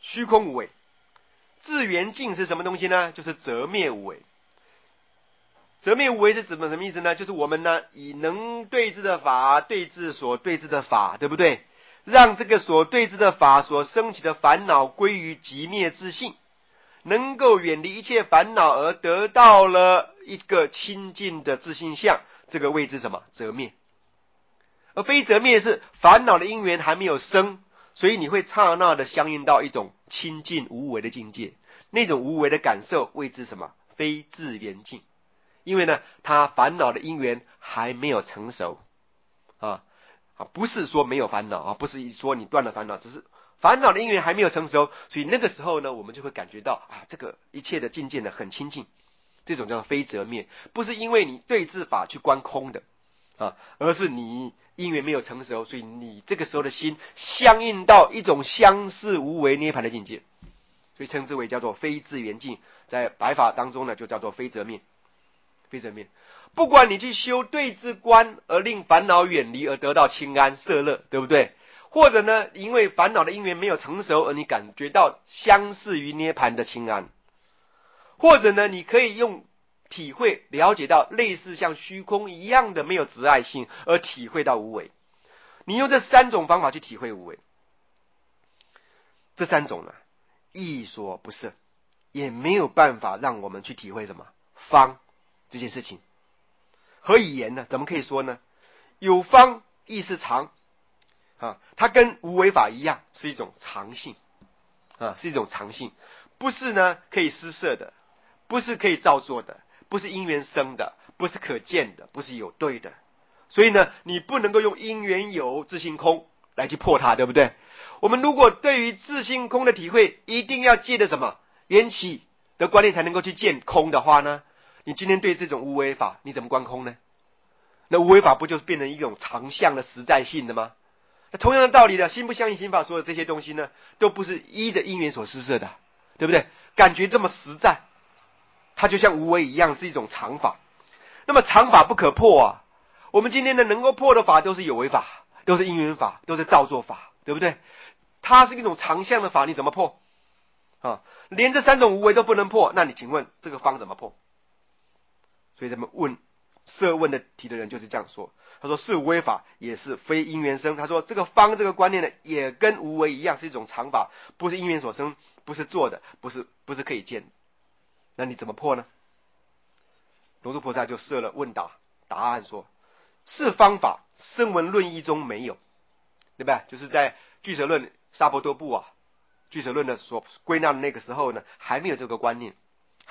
虚空无为。自圆净是什么东西呢？就是则灭无为。则灭无为是什么意思呢？就是我们呢以能对治的法对治所对治的法，对不对？让这个所对治的法所升起的烦恼归于寂灭自性，能够远离一切烦恼而得到了一个清净的自性相，这个谓之什么？则灭。而非则灭是烦恼的因缘还没有生，所以你会刹那的相应到一种清净无为的境界，那种无为的感受谓之什么？非自圆净。因为呢，他烦恼的因缘还没有成熟不是说没有烦恼不是说你断了烦恼，只是烦恼的因缘还没有成熟，所以那个时候呢，我们就会感觉到这个一切的境界呢很清净，这种叫做非则灭，不是因为你对治法去观空的而是你因缘没有成熟，所以你这个时候的心相应到一种相似无为涅槃的境界，所以称之为叫做非自圆净，在白法当中呢就叫做非则灭。非则灭，不管你去修对治观而令烦恼远离而得到清安色乐，对不对？或者呢，因为烦恼的因缘没有成熟而你感觉到相似于涅槃的清安，或者呢，你可以用体会了解到类似像虚空一样的没有执爱性而体会到无为。你用这三种方法去体会无为，这三种呢亦所不涉，也没有办法让我们去体会什么方这件事情。何以言呢？怎么可以说呢？有方亦是常它跟无为法一样，是一种常性是一种常性，不是呢可以施设的，不是可以造作的，不是因缘生的，不是可见的，不是有对的。所以呢，你不能够用因缘有自性空来去破它，对不对？我们如果对于自性空的体会，一定要借的什么缘起的观念才能够去见空的话呢，你今天对这种无为法你怎么观空呢？那无为法不就是变成一种常相的实在性的吗？那同样的道理的，心不相应心法所有这些东西呢，都不是依着因缘所施设的，对不对？感觉这么实在，它就像无为一样，是一种常法。那么常法不可破我们今天的能够破的法都是有为法，都是因缘法，都是造作法，对不对？它是一种常相的法，你怎么破连这三种无为都不能破，那你请问这个方怎么破？所以咱们设问的题的人就是这样说，他说是无为法，也是非因缘生。他说这个方这个观念呢，也跟无为一样，是一种常法，不是因缘所生，不是做的，不是可以见的。那你怎么破呢？龙树菩萨就设了问答，答案说是方法，声闻论义中没有，对吧？就是在俱舍论沙婆多部俱舍论的所归纳的那个时候呢，还没有这个观念，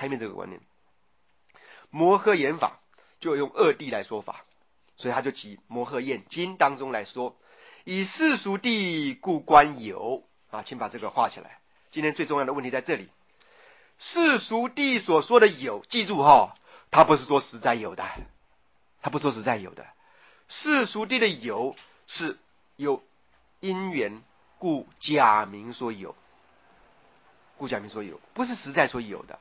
摩诃言法就用二谛来说法，所以他就举摩诃验经当中来说，以世俗谛故观有请把这个画起来。今天最重要的问题在这里，世俗谛所说的有，记住他不是说实在有的，世俗谛的有是有因缘故假名说有，不是实在说有的。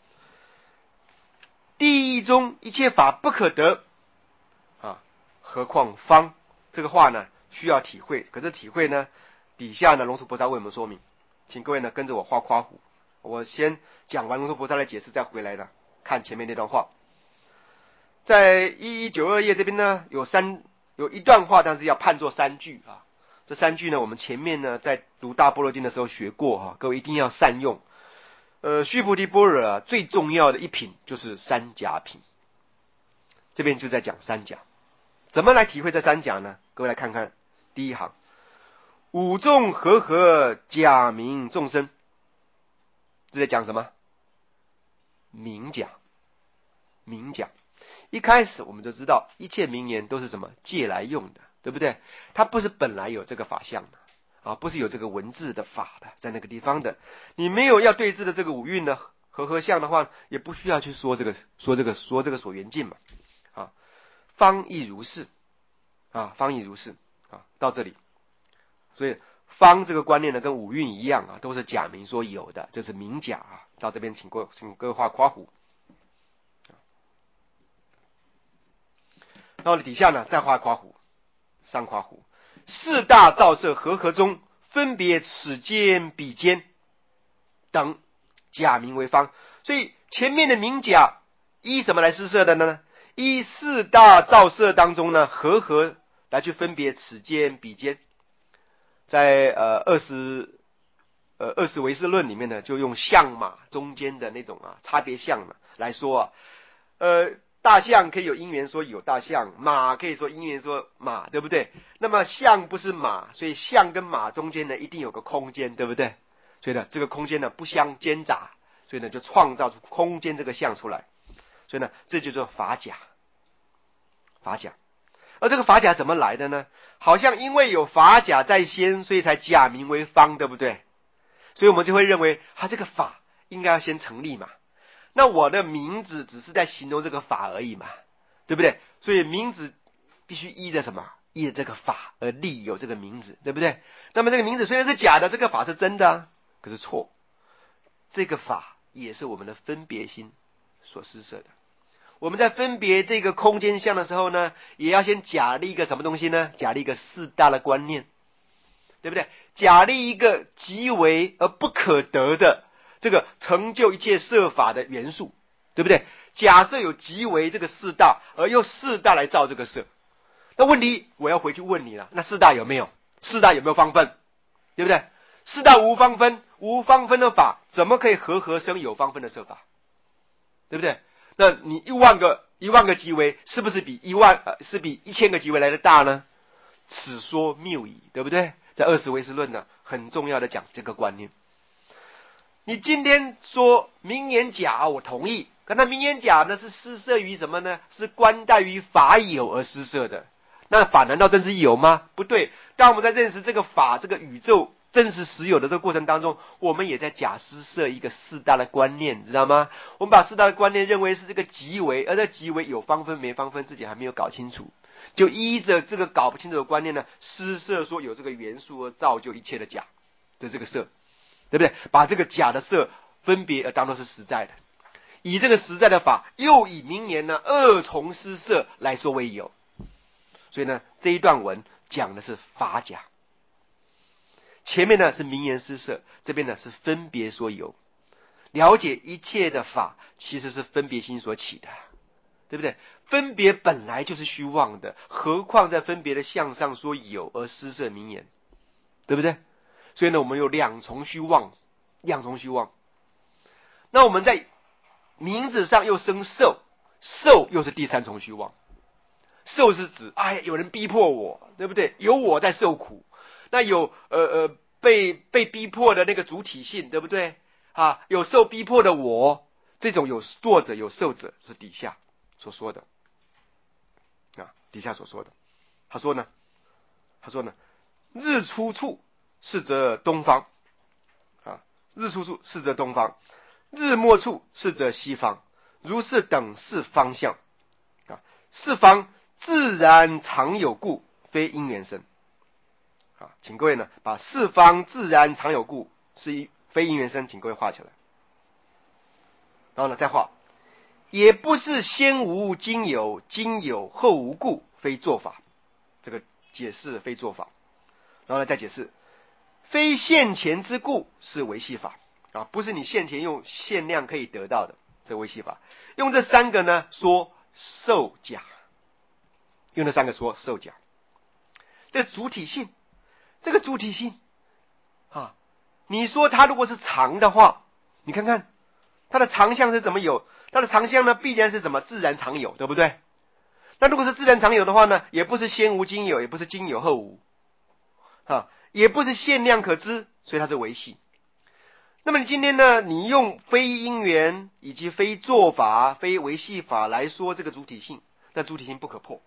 地义中一切法不可得何况方？这个话呢需要体会，可是体会呢底下呢龙树菩萨为我们说明，请各位呢跟着我画夸弧，我先讲完龙树菩萨的解释，再回来呢看前面那段话。在1192页这边呢有一段话，但是要判作三句这三句呢我们前面呢在读大般若经的时候学过各位一定要善用。须菩提般若最重要的一品就是三甲品，这边就在讲三甲。怎么来体会这三甲呢？各位来看看第一行，五众和假名众生，这在讲什么？名甲。一开始我们就知道一切名言都是什么借来用的，对不对？它不是本来有这个法相的不是有这个文字的法的，在那个地方的。你没有要对治的这个五蕴呢和相的话，也不需要去说这个所缘境嘛方亦如是到这里。所以方这个观念呢跟五蕴一样都是假名说有的，这是名假到这边请各位画夸弧。到了底下呢再画夸弧，上夸弧，四大造色和中分别此间彼间等假名为方。所以前面的名假依什么来施设的呢？依四大造色当中呢，和来去分别此间彼间。在二十唯识论里面呢，就用象马中间的那种差别象呢来说大象可以有因缘说有大象，马可以说因缘说马，对不对？那么象不是马，所以象跟马中间呢一定有个空间，对不对？所以呢，这个空间呢不相间杂，所以呢就创造出空间这个象出来。所以呢，这就叫法假。法假，而这个法假怎么来的呢？好像因为有法假在先，所以才假名为方，对不对？所以我们就会认为它这个法应该要先成立嘛。那我的名字只是在形容这个法而已嘛，对不对？所以名字必须依着什么？依着这个法而立有这个名字，对不对？那么这个名字虽然是假的，这个法是真的可是错。这个法也是我们的分别心所施设的。我们在分别这个空间相的时候呢，也要先假立一个什么东西呢？假立一个四大的观念，对不对？假立一个极为而不可得的这个成就一切设法的元素，对不对？假设有极为这个四大，而用四大来造这个色。那问题我要回去问你了，那四大有没有？四大有没有方分？对不对？四大无方分，无方分的法怎么可以和生有方分的设法？对不对？那你一万个极为是不是比是比1000个极为来的大呢？此说谬矣，对不对？在二十唯识论呢，很重要的讲这个观念。你今天说名言假，我同意，可那名言假呢是施设于什么呢？是观待于法有而施设的。那法难道真是有吗？不对。当我们在认识这个法，这个宇宙真实实有的这个过程当中，我们也在假施设一个四大的观念，知道吗？我们把四大的观念认为是这个极为，而这极为有方分没方分，自己还没有搞清楚，就依着这个搞不清楚的观念呢，施设说有这个元素而造就一切的假的这个色，对不对？把这个假的色分别而当作是实在的，以这个实在的法，又以名言呢二重施设来说为有。所以呢，这一段文讲的是法假，前面呢是名言施设，这边呢是分别说有。了解一切的法其实是分别心所起的，对不对？分别本来就是虚妄的，何况在分别的相上说有而施设名言，对不对？所以呢，我们有两重虚妄。那我们在名字上又生受，受又是第三重虚妄。受是指有人逼迫我，对不对？有我在受苦，那有被逼迫的那个主体性，对不对？有受逼迫的我，这种有作者有受者是底下所说的底下所说的。他说呢，日出处是则东方日出处是则东方，日没处是则西方，如是等是方向是方自然常有故，非因缘生请各位呢把四方自然常有故是非因缘生，请各位画起来。然后呢再画，也不是先无今有，今有后无故，非做法。这个解释非做法。然后呢再解释，非现前之故是为系法不是你现前用限量可以得到的，这为系法。用这三个呢说受假，用这三个说受假。这主体性，这个主体性你说它如果是常的话，你看看它的常相是怎么有？它的常相呢必然是什么？自然常有，对不对？那如果是自然常有的话呢，也不是先无今有，也不是今有后无也不是限量可知，所以它是为系。那么你今天呢，你用非因缘以及非做法、非为系法来说这个主体性，那主体性不可破，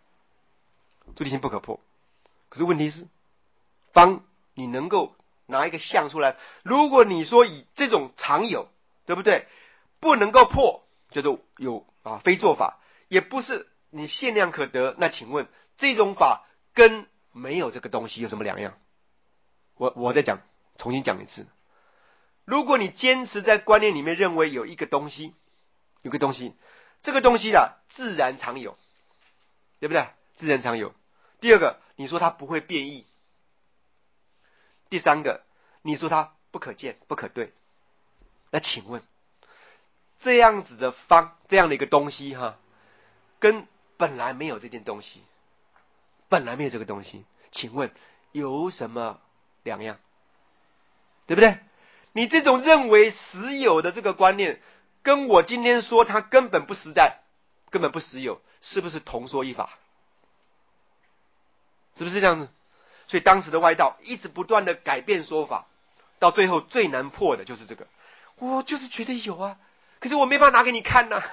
可是问题是，方你能够拿一个相出来，如果你说以这种常有，对不对？不能够破，叫做有非做法，也不是你限量可得。那请问这种法跟没有这个东西有什么两样？我再重新讲一次。如果你坚持在观念里面认为有一个东西，这个东西自然常有，对不对？自然常有。第二个，你说它不会变异。第三个，你说它不可见、不可对。 那请问这样子的方，这样的一个东西跟本来没有这件东西，本来没有这个东西，请问有什么两样？对不对？你这种认为实有的这个观念，跟我今天说它根本不实在，根本不实有，是不是同说一法？是不是这样子？所以当时的外道一直不断的改变说法，到最后最难破的就是这个。我就是觉得有啊，可是我没办法拿给你看呐、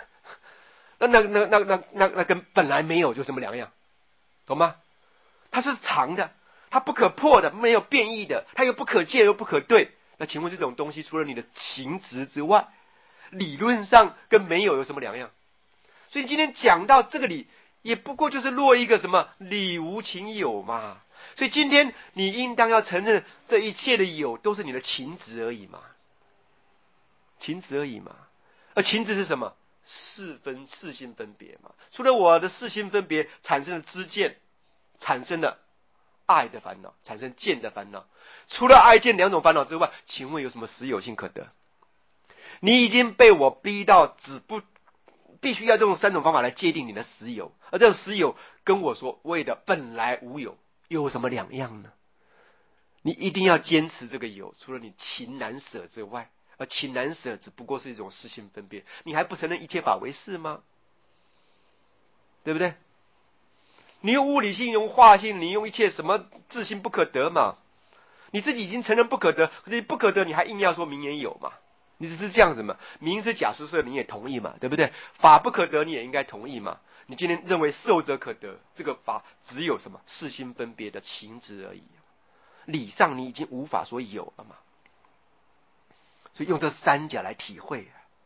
那跟本来没有就这么两样，懂吗？它是常的，它不可破的，没有变异的，它又不可借又不可对。那请问这种东西除了你的情执之外，理论上跟没有什么两样？所以今天讲到这个理，也不过就是落一个什么理无情有嘛。所以今天你应当要承认这一切的有都是你的情执而已嘛，情执而已嘛。而情执是什么？四心分别嘛。除了我的四心分别产生的知见，产生了爱的烦恼，产生见的烦恼。除了爱见两种烦恼之外，请问有什么实有性可得？你已经被我逼到必须要这种三种方法来界定你的实有，而这个实有跟我所谓的本来无有有什么两样呢？你一定要坚持这个有，除了你情难舍之外，而情难舍只不过是一种四心分别，你还不承认一切法为是吗？对不对？你用物理性，用化性，你用一切什么自性不可得嘛？你自己已经承认不可得，可是不可得，你还硬要说名言有嘛？你只是这样子嘛？名是假实色，你也同意嘛？对不对？法不可得，你也应该同意嘛？你今天认为受者可得，这个法只有什么四心分别的情执而已，理上你已经无法说有了嘛？所以用这三角来体会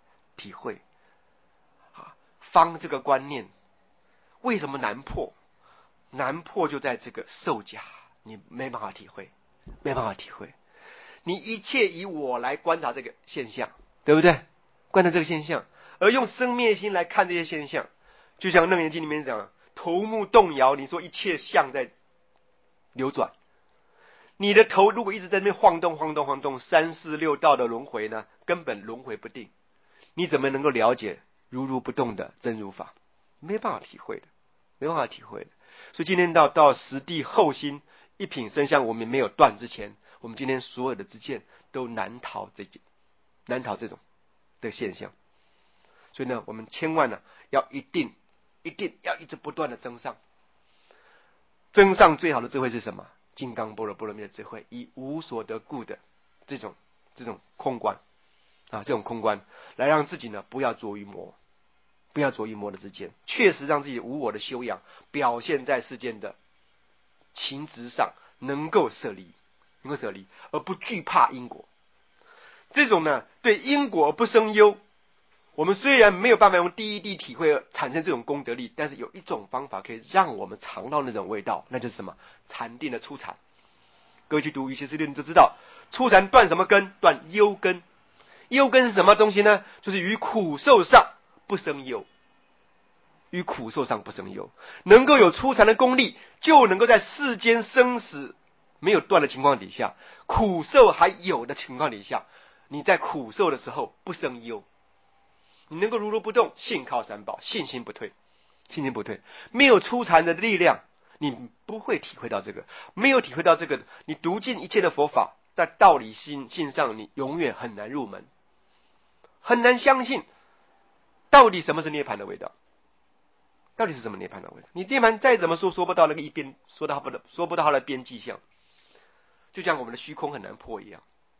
方这个观念为什么难破？难破就在这个受假，你没办法体会，没办法体会。你一切以我来观察这个现象，对不对？观察这个现象，而用生灭心来看这些现象，就像《楞严经》里面讲，头目动摇，你说一切相在流转，你的头如果一直在那边晃动，三四六道的轮回呢，根本轮回不定，你怎么能够了解如如不动的真如法？没办法体会的，没办法体会的。所以今天到实地后心一品生相，我们没有断之前，我们今天所有的知见都难逃这种的现象。所以呢，我们千万呢要一定要一直不断的增上。增上最好的智慧是什么？金刚般若波罗蜜的智慧，以无所得故的这种空观这种空观来让自己呢不要着于魔的之间，确实让自己无我的修养表现在世间的情执上，能够舍离，而不惧怕因果。这种呢，对因果不生忧。我们虽然没有办法用第一地体会而产生这种功德力，但是有一种方法可以让我们尝到那种味道，那就是什么？禅定的初禅。各位去读《瑜伽师论》就知道，初禅断什么根？断忧根。忧根是什么东西呢？就是于苦受上不生忧。于苦受上不生忧，能够有初禅的功力，就能够在世间生死没有断的情况底下，苦受还有的情况底下，你在苦受的时候不生忧，你能够如如不动，信靠三宝，信心不退。没有初禅的力量，你不会体会到这个。没有体会到这个，你读尽一切的佛法，在道理性上，你永远很难入门，很难相信到底什么是涅槃的味道。到底是什么涅槃的味道？你涅槃再怎么说不到那个一边，说不到它的边际相，就像我们的虚空很难破一样。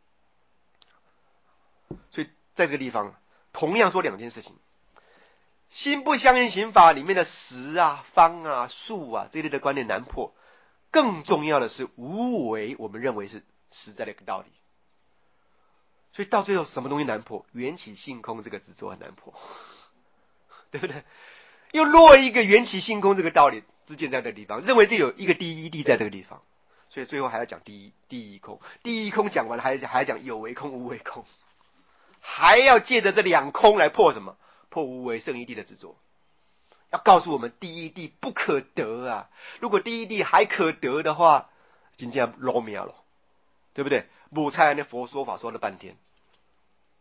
所以在这个地方，同样说两件事情：心不相应行法里面的实方数这类的观念难破，更重要的是无为，我们认为是实在的一个道理。所以到最后什么东西难破？缘起性空这个执着很难破，对不对？又落一个缘起性空这个道理之见在这个地方，认为就有一个第一地在这个地方，所以最后还要讲第一空。第一空讲完了，还要讲有为空无为空，还要借着这两空来破什么？破无为胜一地的执着。要告诉我们第一地不可得如果第一地还可得的话，真正落命了，对不对？无菜那佛说法说了半天，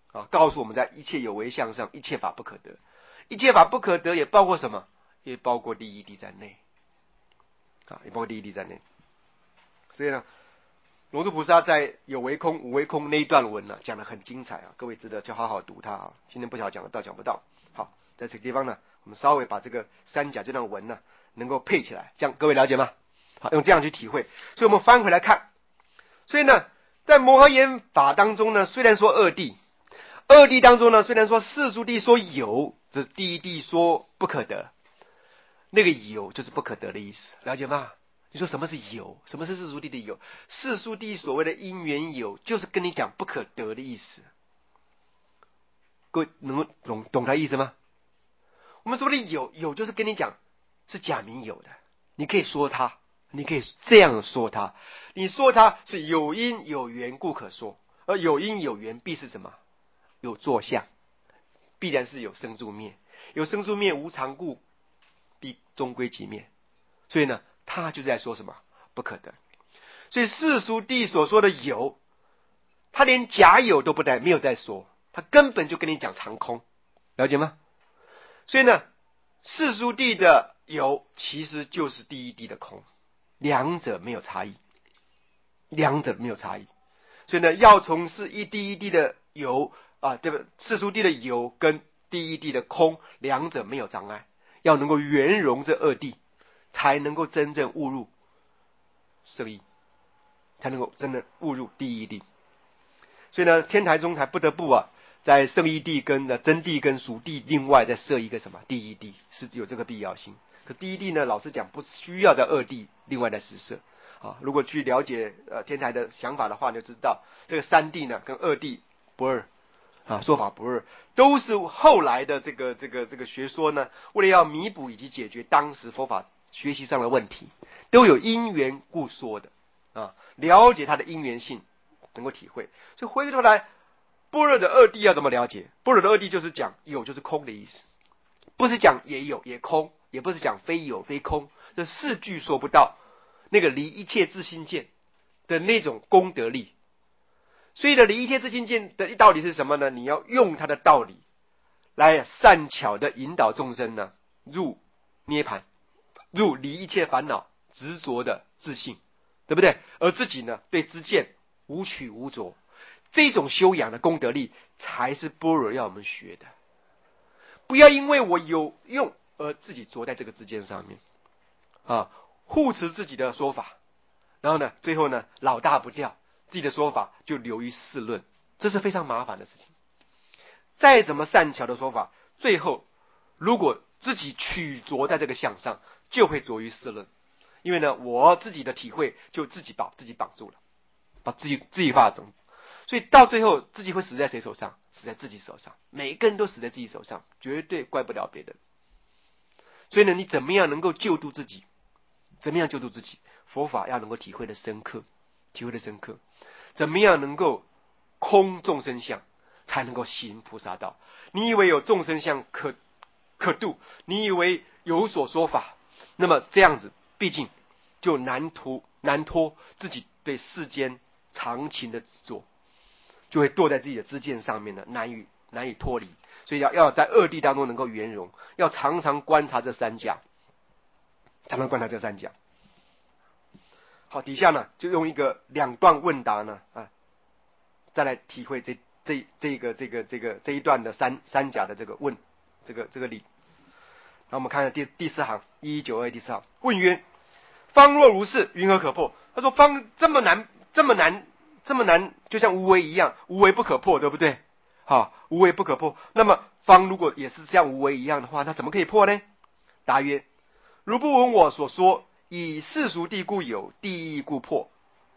啊，告诉我们在一切有为相上，一切法不可得。一切法不可得也包括什么？也包括第一谛在内。啊，也包括第一谛在内。所以呢，龙树菩萨在有为空、无为空那一段文呢，讲得很精彩啊，各位值得就好好读它啊。今天不晓得讲得到讲不到。好，在这个地方呢，我们稍微把这个三甲这段文呢，能够配起来，这样各位了解吗？好，用这样去体会。所以我们翻回来看，所以呢，在摩诃言法当中呢，虽然说二谛，二谛当中呢，虽然说世俗谛说有，这第一谛说不可得，那个有就是不可得的意思，了解吗？你说什么是有？什么是世俗谛的有？世俗谛所谓的因缘有，就是跟你讲不可得的意思。各位能够懂他意思吗？我们说的有就是跟你讲是假名有的，你可以说它，你可以这样说它，你说它是有因有缘故可说，而有因有缘必是什么？有作相，必然是有生住灭，有生住灭无常故，必终归寂灭。所以呢，他就在说什么不可得。所以世俗谛所说的有，他连假有都没有在说，他根本就跟你讲常空，了解吗？所以呢，世俗谛的有其实就是第一谛的空，两者没有差异，两者没有差异。所以呢，要从第一谛的有啊，对不？世俗谛的有跟第一谛的空，两者没有障碍，要能够圆融这二谛，才能够真正悟入圣义，才能够真的悟入第一谛。所以呢，天台宗才不得不在圣义谛跟真谛跟属谛另外再设一个什么第一谛，是有这个必要性。可第一谛呢，老实讲不需要在二谛另外再实设啊。如果去了解天台的想法的话，你就知道这个三谛呢跟二谛不二啊，说法不二，都是后来的这个学说呢，为了要弥补以及解决当时佛法学习上的问题，都有因缘故说的啊，了解它的因缘性，能够体会。所以回过头来，般若的二谛要怎么了解？般若的二谛就是讲有就是空的意思，不是讲也有也空，也不是讲非有非空，这四句说不到那个离一切自性见的那种功德力。所以呢，离一切自性见的道理是什么呢？你要用它的道理来善巧的引导众生呢入涅槃，入离一切烦恼执着的自性，对不对？而自己呢对知见无取无着，这种修养的功德力才是般若要我们学的。不要因为我有用而自己着在这个知见上面啊，护持自己的说法，然后呢最后呢老大不掉，自己的说法就流于世论，这是非常麻烦的事情。再怎么善巧的说法，最后如果自己取着在这个相上，就会着于世论。因为呢，我自己的体会就自己把自己绑住了，把自己发中，所以到最后自己会死在谁手上？死在自己手上。每一个人都死在自己手上，绝对怪不了别人。所以呢，你怎么样能够救度自己？怎么样救度自己？佛法要能够体会的深刻，体会的深刻。怎么样能够空众生相，才能够行菩萨道？你以为有众生相可度，你以为有所说法，那么这样子毕竟就难脱自己对世间常情的执着，就会堕在自己的知见上面呢，难以脱离。所以要在二谛当中能够圆融，要常常观察这三甲，常常观察这三甲。好，底下呢就用两段问答呢再来体会这一段的三甲的这个理。那我们看下第四行1192第四行，问曰：方若如是，云何可破？他说方这么难，就像无为一样，无为不可破，对不对？好，无为不可破。那么方如果也是像无为一样的话，那怎么可以破呢？答曰：如不闻我所说，以世俗谛故有，谛故破。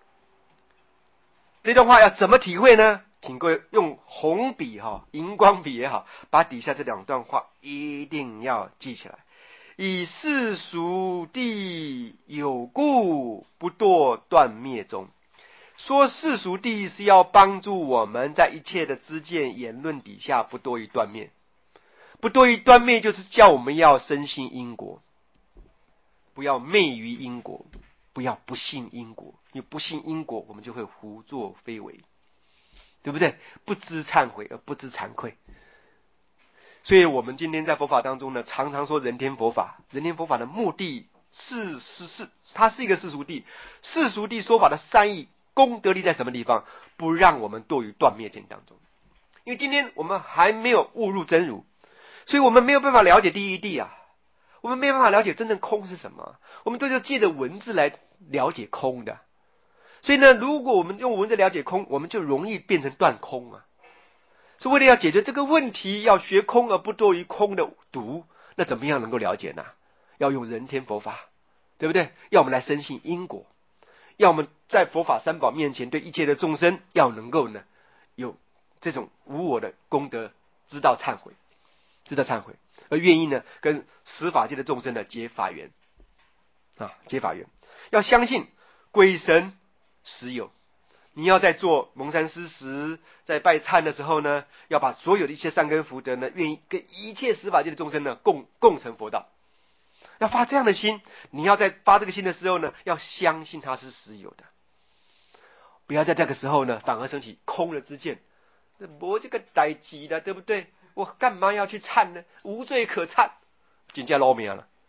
这段话要怎么体会呢？请各位用红笔荧光笔也好，把底下这两段话一定要记起来。以世俗谛有故，不堕断灭中。说世俗谛是要帮助我们在一切的知见言论底下不堕于断灭。不堕于断灭就是叫我们要深信因果，不要昧于因果，不要不信因果。因为不信因果，我们就会胡作非为，对对不对？不知忏悔而不知惭愧。所以我们今天在佛法当中呢，常常说人天佛法。人天佛法的目的是它是一个世俗谛。世俗谛说法的善意功德力在什么地方？不让我们堕于断灭境当中。因为今天我们还没有悟入真如，所以我们没有办法了解第一谛啊，我们没有办法了解真正空是什么，我们都是借着文字来了解空的。所以呢，如果我们用文字了解空，我们就容易变成断空啊。所以为了要解决这个问题，要学空而不堕于空的毒，那怎么样能够了解呢？要用人天佛法，对不对？要我们来深信因果，要我们在佛法三宝面前对一切的众生要能够呢有这种无我的功德，知道忏悔，而愿意呢跟十法界的众生呢结法缘啊，结法缘。要相信鬼神实有。你要在做蒙山施食，在拜忏的时候呢，要把所有的一切善根福德呢，愿意跟一切十法界的众生呢共成佛道。要发这样的心，你要在发这个心的时候呢，要相信它是实有的，不要在这个时候呢，反而升起空了之见。我这个代志的，对不对？我干嘛要去忏呢？无罪可忏，真叫老命了。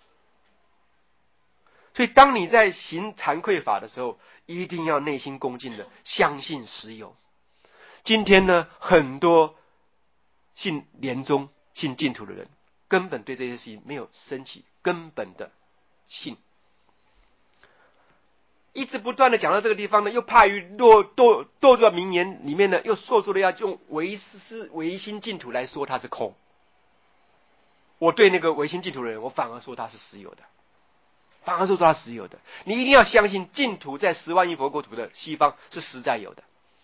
所以当你在行惭愧法的时候，一定要内心恭敬的相信实有。今天呢，很多信莲宗信净土的人，根本对这些事情没有升起根本的信，一直不断的讲到这个地方呢，又怕于堕入名言里面呢，又说的要用唯心净土来说它是空。我对那个唯心净土的人，我反而说它是实有的，反而说它实有的。你一定要相信净土在10万亿佛国土的西方是实在有的，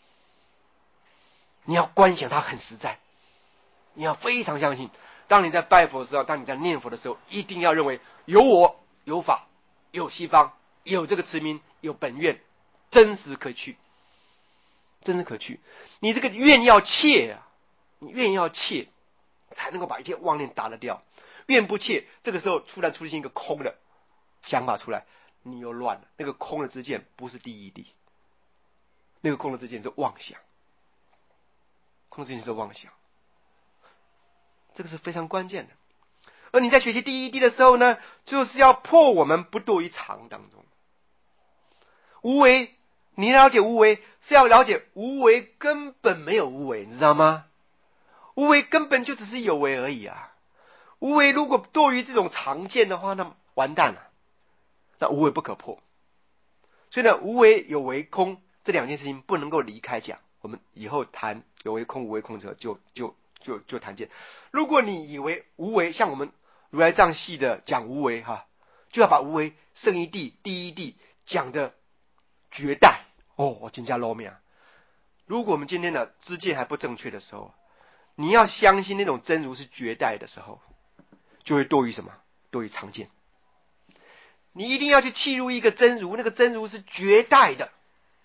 你要观想它很实在，你要非常相信。当你在拜佛的时候，当你在念佛的时候，一定要认为有我有法有西方有这个持名有本愿，真实可去，真实可去。你这个愿要切啊，你愿要切，才能够把一切妄念打得掉。愿不切，这个时候突然出现一个空的想法出来，你又乱了。那个空的之见不是第一谛，那个空的之见是妄想，空的之见是妄想，这个是非常关键的。而你在学习第一谛的时候呢，就是要破我们不堕于常当中。无为，你了解无为，是要了解无为根本没有无为，你知道吗？无为根本就只是有为而已啊！无为如果堕于这种常见的话，那完蛋了，那无为不可破。所以呢，无为有为空这两件事情不能够离开讲。我们以后谈有为空无为空者就谈见。如果你以为无为，像我们如来藏系的讲无为哈，就要把无为圣一谛第一谛讲的绝代哦，我真叫老命。如果我们今天的知见还不正确的时候，你要相信那种真如是绝代的时候，就会堕于什么？堕于常见。你一定要去契入一个真如，那个真如是绝代的，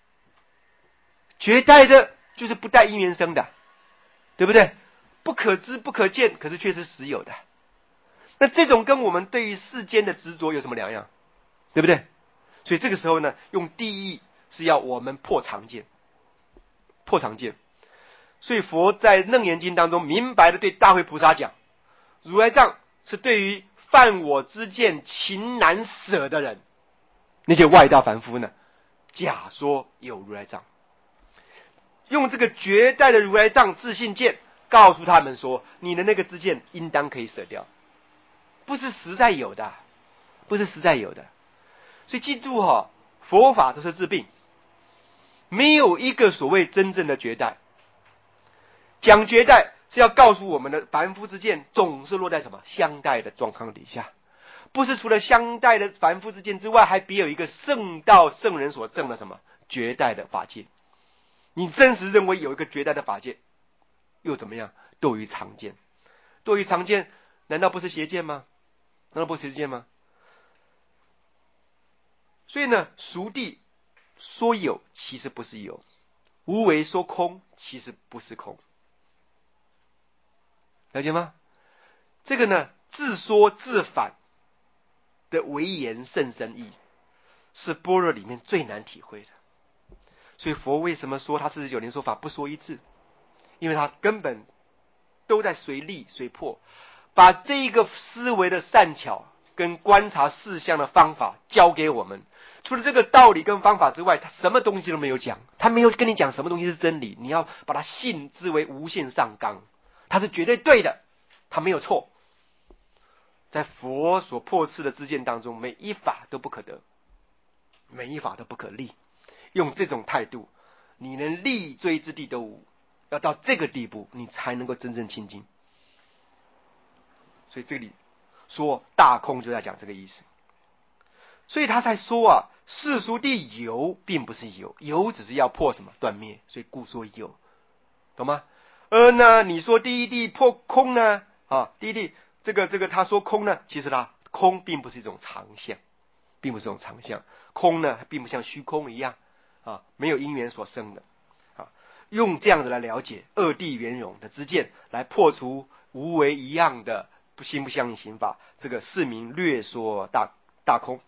绝代的就是不带因缘生的，对不对？不可知不可见，可是却是实有的。那这种跟我们对于世间的执着有什么两样？对不对？所以这个时候呢，用第一是要我们破常见，破常见。所以佛在楞严经当中明白的对大慧菩萨讲，如来藏是对于犯我之见情难舍的人，那些外道凡夫呢，假说有如来藏，用这个绝代的如来藏自信见告诉他们说，你的那个知见应当可以舍掉，不是实在有的，不是实在有的。所以记住佛法都是治病，没有一个所谓真正的绝代。讲绝代是要告诉我们的凡夫之见总是落在什么相待的状况底下，不是除了相待的凡夫之见之外，还别有一个圣道圣人所证的什么绝代的法界。你真实认为有一个绝代的法界，又怎么样？堕于常见，堕于常见，难道不是邪见吗？难道不是邪见吗？所以呢，俗谛说有，其实不是有；无为说空，其实不是空。了解吗？这个呢，自说自反的微言甚深意，是般若里面最难体会的。所以佛为什么说他49年说法不说一字？ 因为他根本都在随力随破，把这个思维的善巧跟观察事项的方法教给我们。除了这个道理跟方法之外，他什么东西都没有讲，他没有跟你讲什么东西是真理，你要把它信之为无限上纲，它是绝对对的，它没有错。在佛所破斥的知见当中，每一法都不可得，每一法都不可立。用这种态度，你连立锥之地都无，要到这个地步，你才能够真正清净。所以这里说大空就在讲这个意思。所以他才说啊，世俗地有并不是有，有只是要破什么断灭，所以故说有，懂吗？而呢，你说第一地破空呢？第一地这个他说空呢，其实他空并不是一种常相，并不是一种常相。空呢，并不像虚空一样没有因缘所生的用这样子来了解二谛圆融的知见，来破除无为一样的不心不相应行法。这个是名略说大空。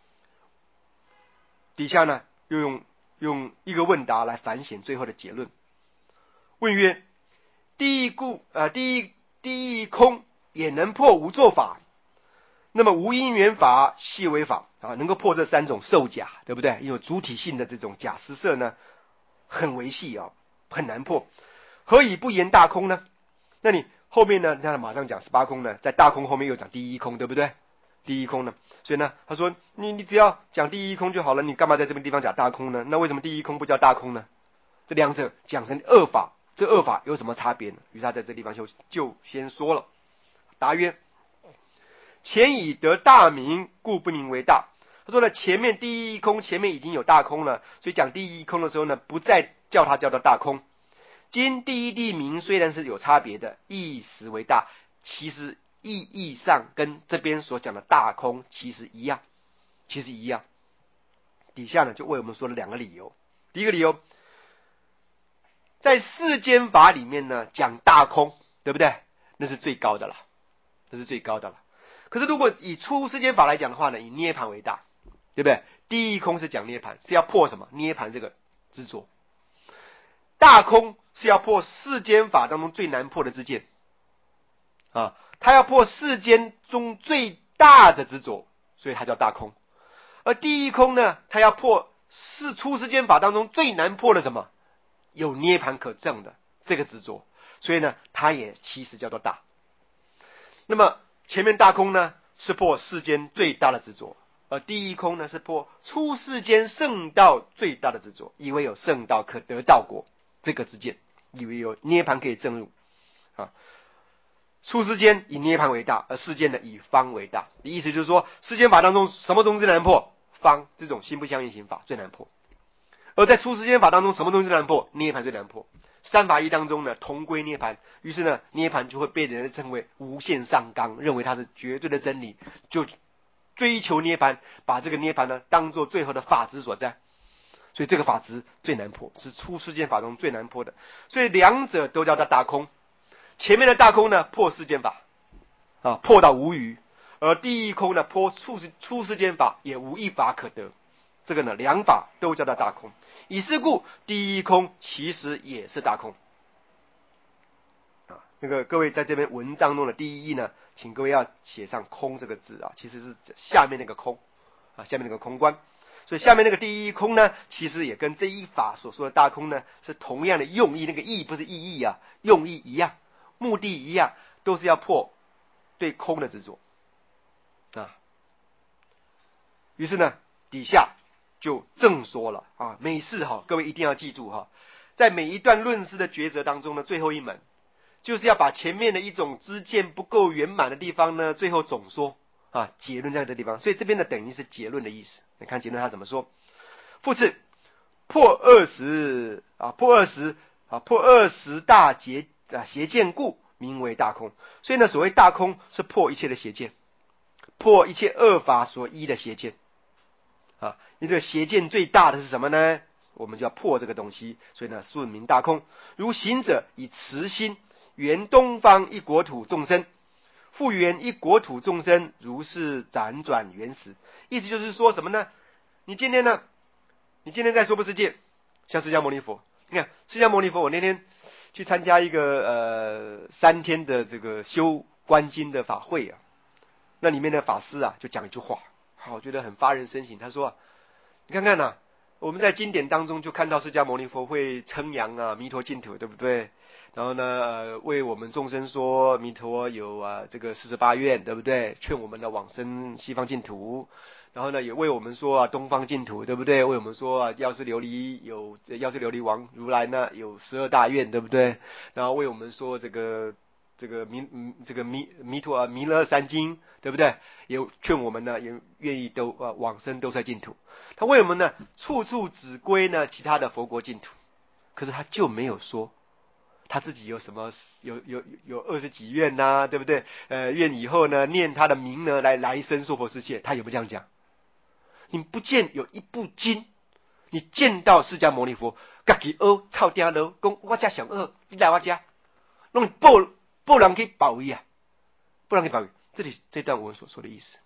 底下呢，又用一个问答来反省最后的结论。问曰：第一空也能破无作法，那么无因缘法系为法能够破这三种受假，对不对？因为主体性的这种假实色呢，很维系很难破。何以不言大空呢？那你后面呢，他马上讲18空呢，在大空后面又讲第一空，对不对？第一空呢，所以呢，他说你只要讲第一空就好了，你干嘛在这个地方讲大空呢？那为什么第一空不叫大空呢？这两者讲成二法，这二法有什么差别呢？于是他在这地方就先说了。答曰：前已得大名，故不名为大。他说呢，前面第一空前面已经有大空了，所以讲第一空的时候呢，不再叫它叫做大空。今第一地名虽然是有差别的，意识为大，其实意义上跟这边所讲的大空其实一样，底下呢就为我们说了两个理由。第一个理由，在世间法里面呢讲大空，对不对？那是最高的了，可是如果以出世间法来讲的话呢，以涅盘为大，对不对？第一空是讲涅盘，是要破什么？涅盘这个执着。大空是要破世间法当中最难破的知见他要破世间中最大的执着，所以它叫大空。而第一空呢，它要破出世间法当中最难破的什么？有涅盘可证的这个执着，所以呢，它也其实叫做大。那么前面大空呢，是破世间最大的执着，而第一空呢，是破出世间圣道最大的执着，以为有圣道可得道果这个知见，以为有涅盘可以证入出世间以涅盘为大，而世间呢以方为大。意思就是说，世间法当中什么东西最难破？方，这种心不相应行法最难破。而在出世间法当中，什么东西最难破？涅盘最难破。三法义当中呢，同归涅盘，于是呢，涅盘就会被人称为无限上纲，认为它是绝对的真理，就追求涅盘，把这个涅盘呢当做最后的法执所在。所以这个法执最难破，是出世间法中最难破的。所以两者都叫它大空。前面的大空呢，破世间法破到无余；而第一空呢，破出世间法也无一法可得。这个呢，两法都叫它大空。以是故，第一空其实也是大空那个各位在这边文章中的第一义呢，请各位要写上空这个字其实是下面那个空下面那个空观。所以下面那个第一空呢，其实也跟这一法所说的大空呢是同样的用意，那个意不是意义用意一样，目的一样，都是要破对空的执着于是呢，底下就正说了每次各位一定要记住在每一段论师的抉择当中呢，最后一门就是要把前面的一种知见不够圆满的地方呢，最后总说结论在这地方。所以这边的等于是结论的意思。你看结论他怎么说？复次，破20大邪见故名为大空。所以呢，所谓大空是破一切的邪见，破一切恶法所依的邪见因为这个邪见最大的是什么呢？我们就要破这个东西，所以呢，顺名大空。如行者以慈心圆东方一国土众生，复圆一国土众生，如是辗转原始。意思就是说什么呢？你今天在娑婆世界，像释迦牟尼佛，你看释迦牟尼佛，我那天去参加一个3天的这个修观经的法会啊，那里面的法师啊就讲一句话，好，我觉得很发人深省。他说，你看看呐，我们在经典当中就看到释迦牟尼佛会称扬啊弥陀净土，对不对？然后呢，为我们众生说弥陀有这个48愿，对不对？劝我们的往生西方净土。然后呢，也为我们说东方净土，对不对？为我们说药师琉璃王如来呢有12大愿，对不对？然后为我们说这个弥勒三经，对不对？也劝我们呢也愿意都往生都在净土。他为我们呢处处指归呢其他的佛国净土，可是他就没有说他自己有什么有20几愿呐，对不对？愿以后呢念他的名呢来生娑婆世界，他有没有这样讲？你不见有一部经，你见到释迦牟尼佛自己学抄定了，讲我家想学，你来我家，弄报人去保佑啊，报人去保佑。这段我所说的意思。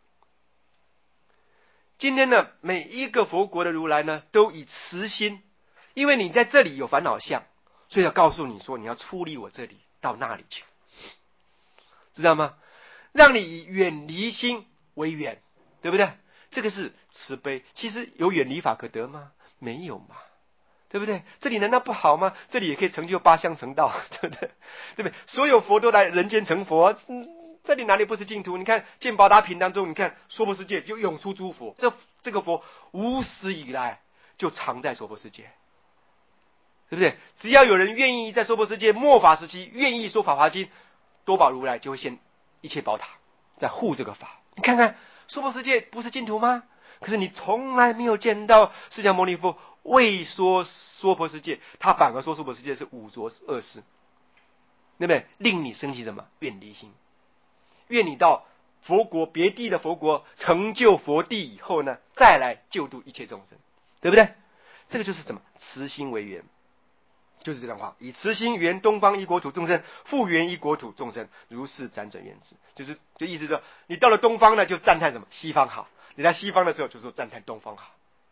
今天呢，每一个佛国的如来呢，都以慈心，因为你在这里有烦恼相，所以要告诉你说，你要出离我这里到那里去，知道吗？让你以远离心为远，对不对？这个是慈悲。其实有远离法可得吗？没有嘛，对不对？这里难道不好吗？这里也可以成就8相成道，对不对？对不对？所有佛都来人间成佛，这里哪里不是净土？你看见宝达品当中，你看娑婆世界就涌出诸佛，这个佛无始以来就常在娑婆世界，对不对？只要有人愿意在娑婆世界末法时期愿意说法华经，多宝如来就会现一切宝塔在护这个法。你看看娑婆世界不是净土吗？可是你从来没有见到释迦牟尼佛未说娑婆世界，他反而说娑婆世界是五浊恶世，对不对？令你生起什么远离心？愿你到佛国别地的佛国成就佛地以后呢，再来救度一切众生，对不对？这个就是什么？慈心为缘，就是这段话。以慈心缘东方一国土众生，复缘一国土众生，如是辗转缘之。就意思说，你到了东方呢，就赞叹什么？西方好。你在西方的时候，就说赞叹东方好。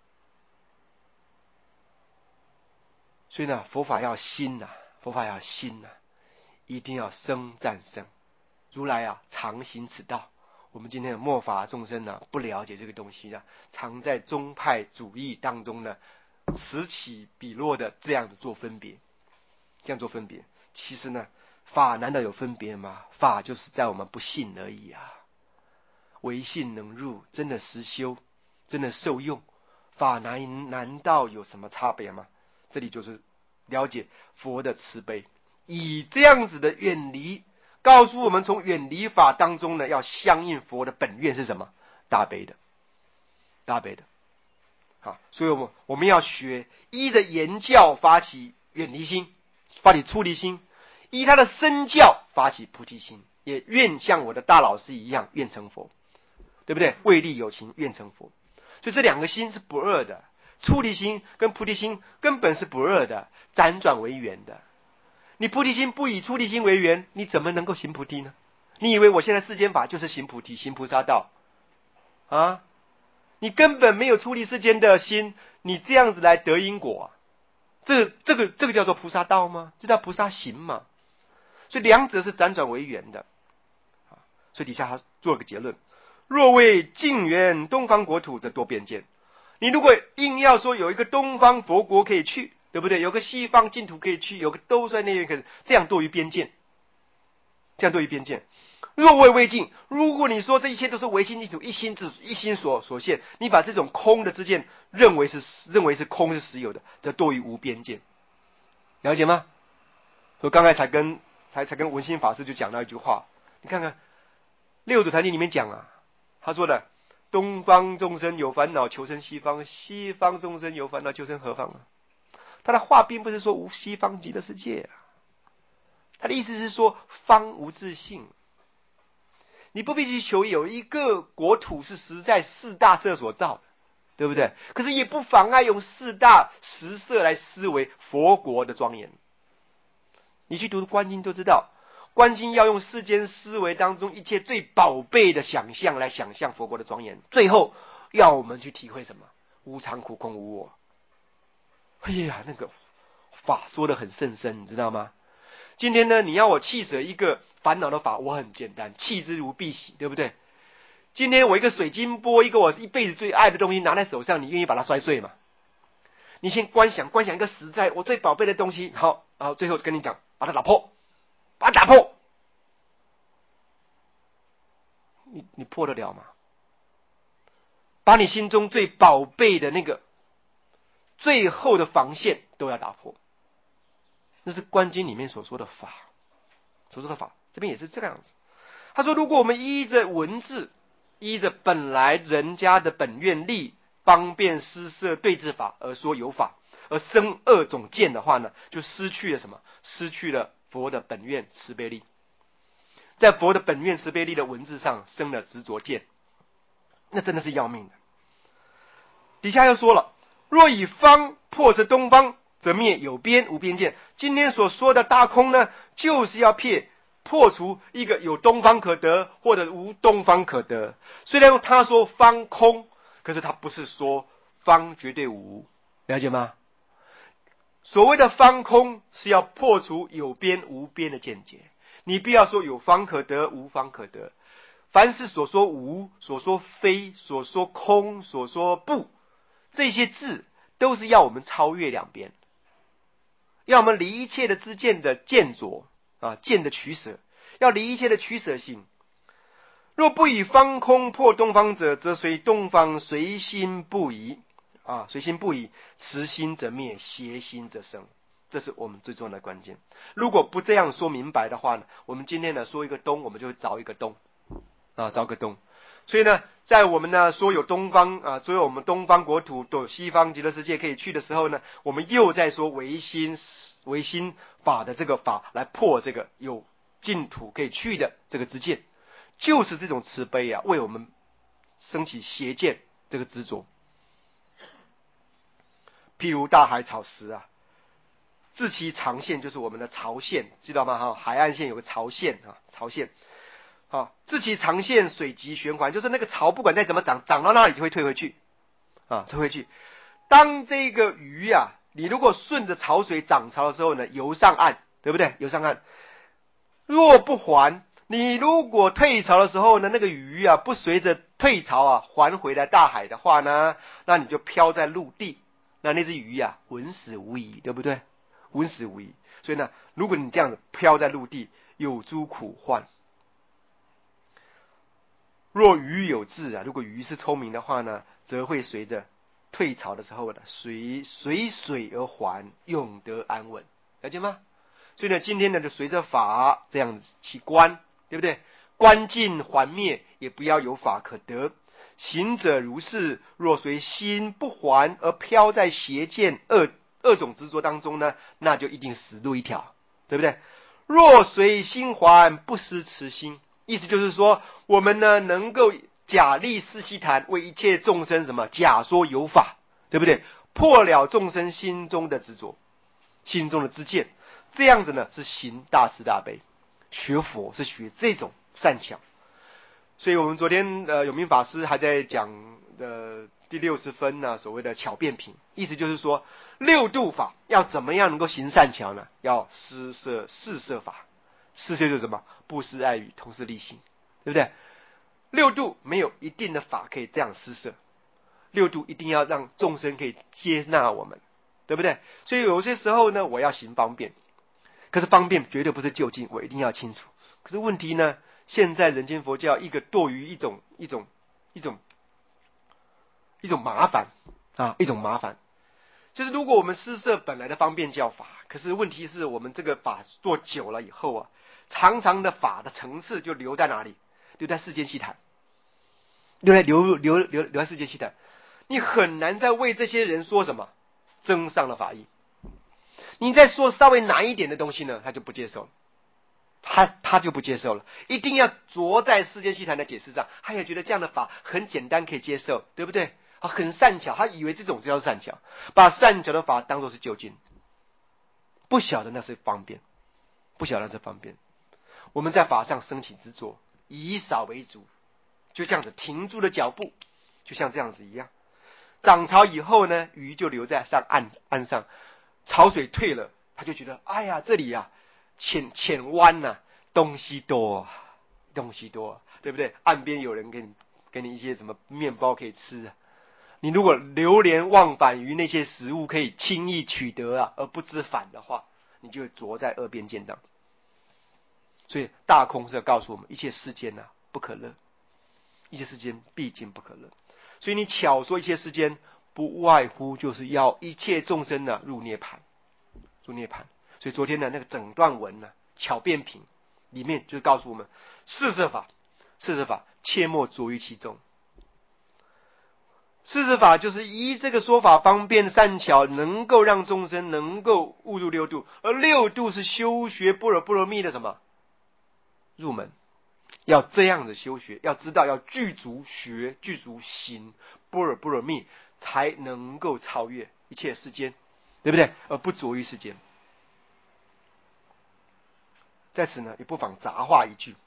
所以呢，佛法要心呐，佛法要心呐，一定要生赞生。如来啊，常行此道。我们今天的末法众生呢，不了解这个东西呢，常在宗派主义当中呢，此起彼落的这样的做分别，这样做分别。其实呢，法难道有分别吗？法就是在我们不信而已啊。唯信能入，真的实修，真的受用，法难道有什么差别吗？这里就是了解佛的慈悲，以这样子的远离，告诉我们从远离法当中呢，要相应佛的本愿是什么？大悲的，大悲的。好，所以我们要学依着言教发起远离心，发起出离心；依他的身教发起菩提心，也愿像我的大老师一样，愿成佛，对不对？为利有情，愿成佛。所以这两个心是不二的，出离心跟菩提心根本是不二的，辗转为缘的。你菩提心不以出离心为缘，你怎么能够行菩提呢？你以为我现在世间法就是行菩提、行菩萨道啊？你根本没有出离世间的心，你这样子来得因果这个叫做菩萨道吗？这叫菩萨行嘛？所以两者是辗转为缘的。所以底下他做了个结论：若为近缘东方国土，则多边见。你如果硬要说有一个东方佛国可以去，对不对？有个西方净土可以去，有个兜率内院可以，这样多于边见，这样多于边见。若为未尽，如果你说这一切都是唯心净土，一心所现，你把这种空的之见认为是空是实有的，则多于无边见。了解吗？我刚才才跟文心法师就讲到一句话，你看看六祖坛经里面讲啊，他说的东方众生有烦恼求生西方，西方众生有烦恼求生何方啊？他的话并不是说无西方极乐世界啊，他的意思是说方无自性。你不必去求有一个国土是实在四大色所造的，对不对？可是也不妨碍用四大实色来思维佛国的庄严。你去读观经就知道，观经要用世间思维当中一切最宝贝的想象来想象佛国的庄严，最后要我们去体会什么？无常苦空无我。哎呀，那个法说得很甚深，你知道吗？ 今天呢，你要我弃舍一个烦恼的法，我很简单，弃之如敝屣，对不对？今天我一个水晶钵，一个我一辈子最爱的东西拿在手上，你愿意把它摔碎吗？你先观想一个实在我最宝贝的东西，好，然后最后跟你讲，把它打破，把它打破，你破得了吗？把你心中最宝贝的那个最后的防线都要打破，那是观经里面所说的法，这边也是这个样子。他说，如果我们依着文字，依着本来人家的本愿力，方便施设对治法而说有法，而生二种见的话呢，就失去了什么？失去了佛的本愿慈悲力，在佛的本愿慈悲力的文字上生了执着见，那真的是要命的。底下又说了，若以方破是东方，则灭有边无边见。今天所说的大空呢，就是要破除一个有东方可得或者无东方可得。虽然他说方空，可是他不是说方绝对无，了解吗？所谓的方空是要破除有边无边的见解，你不要说有方可得无方可得，凡是所说无、所说非、所说空、所说不，这些字都是要我们超越两边，要我们离一切的知见的见着见的取舍，要离一切的取舍性。若不以方空破东方者，则随东方随心不移随心不移，持心则灭，邪心则生，这是我们最重要的关键。如果不这样说明白的话呢，我们今天呢说一个东，我们就会凿一个洞凿个洞。所以呢，在我们呢说有东方所有我们东方国土都有西方极乐世界可以去的时候呢，我们又在说唯心法的这个法来破这个有净土可以去的这个知见，就是这种慈悲为我们升起邪见这个执着。譬如大海草石自其长线，就是我们的潮线，知道吗？海岸线有个潮线潮线自其长线，水急循环，就是那个潮不管再怎么涨到那里就会退回去退回去。当这个鱼你如果顺着潮水涨潮的时候呢，游上岸，对不对？游上岸，若不还，你如果退潮的时候呢，那个鱼不随着退潮还回来大海的话呢，那你就飘在陆地，那只鱼浑死无疑，对不对？浑死无疑。所以呢，如果你这样子飘在陆地，有诸苦患。若鱼有智如果鱼是聪明的话呢，则会随着退潮的时候呢，随水而还，永得安稳，了解吗？所以呢，今天呢就随着法这样子去观，对不对？观尽还灭，也不要有法可得。行者如是，若随心不还而飘在邪见二种执着当中呢，那就一定死路一条，对不对？若随心还，不失慈心，意思就是说，我们呢能够假立四悉檀，为一切众生什么假说有法，对不对？破了众生心中的执着，心中的知见，这样子呢是行大慈大悲。学佛是学这种善巧。所以我们昨天永明法师还在讲的第60分所谓的巧辩品，意思就是说六度法要怎么样能够行善巧呢？要施设四摄法，四摄就是什么？布施、爱语、同事、利行，对不对？六度没有一定的法可以这样施设，六度一定要让众生可以接纳我们，对不对？所以有些时候呢，我要行方便，可是方便绝对不是究竟，我一定要清楚。可是问题呢，现在人间佛教一个堕于一种麻烦一种麻烦，就是如果我们施设本来的方便教法，可是问题是我们这个法做久了以后常常的法的层次就留在哪里？留在世间细谈，留在世间细谈，你很难再为这些人说什么增上了法义。你再说稍微难一点的东西呢，他就不接受了，他就不接受了，一定要着在世间细谈的解释上，他也觉得这样的法很简单可以接受，对不对？很善巧，他以为这种叫善巧，把善巧的法当作是究竟，不晓得那是方便，不晓得那是方便。我们在法上升起执着，以少为主，就这样子停住了脚步，就像这样子一样。涨潮以后呢，鱼就留在岸上，潮水退了，他就觉得哎呀，这里浅湾呐，东西多，对不对？岸边有人给你一些什么面包可以吃啊。你如果流连忘返于那些食物可以轻易取得啊，而不知返的话，你就会着在二边见当。所以大空是要告诉我们，一切世间不可乐，一切世间毕竟不可乐。所以你巧说一切世间，不外乎就是要一切众生入涅槃，入涅槃。所以昨天的那个整段文巧辩评里面就告诉我们，四摄法切莫着于其中。四摄法就是依这个说法方便善巧，能够让众生能够悟入六度，而六度是修学般若波罗蜜的什么入门？要这样子修学，要知道要具足学、具足行般若波罗蜜，才能够超越一切世间，对不对？而不着于世间。在此也不妨杂话一句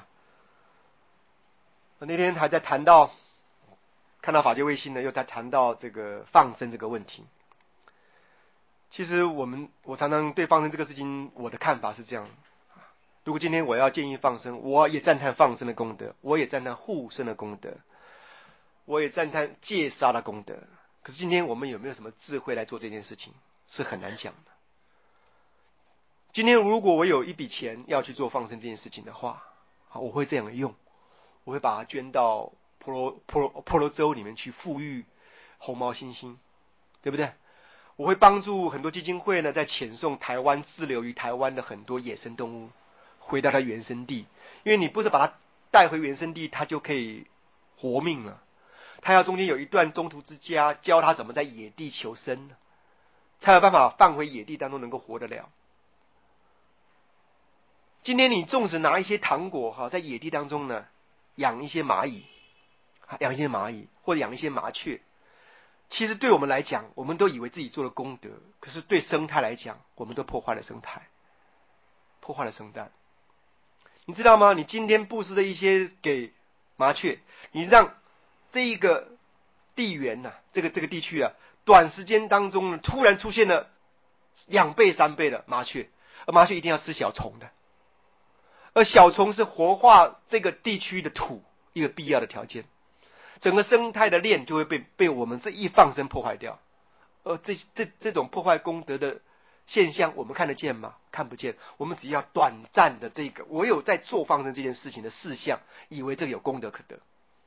我那天还在谈到，看到法界卫星又在谈到这个放生这个问题。其实我常常对放生这个事情，我的看法是这样：如果今天我要建议放生，我也赞叹放生的功德，我也赞叹护生的功德，我也赞叹戒杀的功德。可是今天我们有没有什么智慧来做这件事情，是很难讲的。今天如果我有一笔钱要去做放生这件事情的话，我会这样用，我会把它捐到婆罗洲里面去富裕红毛猩猩，对不对？我会帮助很多基金会在遣送台湾滞留于台湾的很多野生动物回到它原生地，因为你不是把它带回原生地，它就可以活命了，它要中间有一段中途之家，教它怎么在野地求生，才有办法放回野地当中能够活得了。今天你纵使拿一些糖果在野地当中养一些蚂蚁或者养一些麻雀，其实对我们来讲，我们都以为自己做了功德，可是对生态来讲，我们都破坏了生态，破坏了生态。你知道吗？你今天布施的一些给麻雀，你让这一个地缘这个地区短时间当中突然出现了2倍3倍的麻雀，而麻雀一定要吃小虫的。而小虫是活化这个地区的土一个必要的条件，整个生态的链就会被我们这一放生破坏掉。而这种破坏功德的现象，我们看得见吗？看不见。我们只要短暂的这个我有在做放生这件事情的事项，以为这个有功德可得。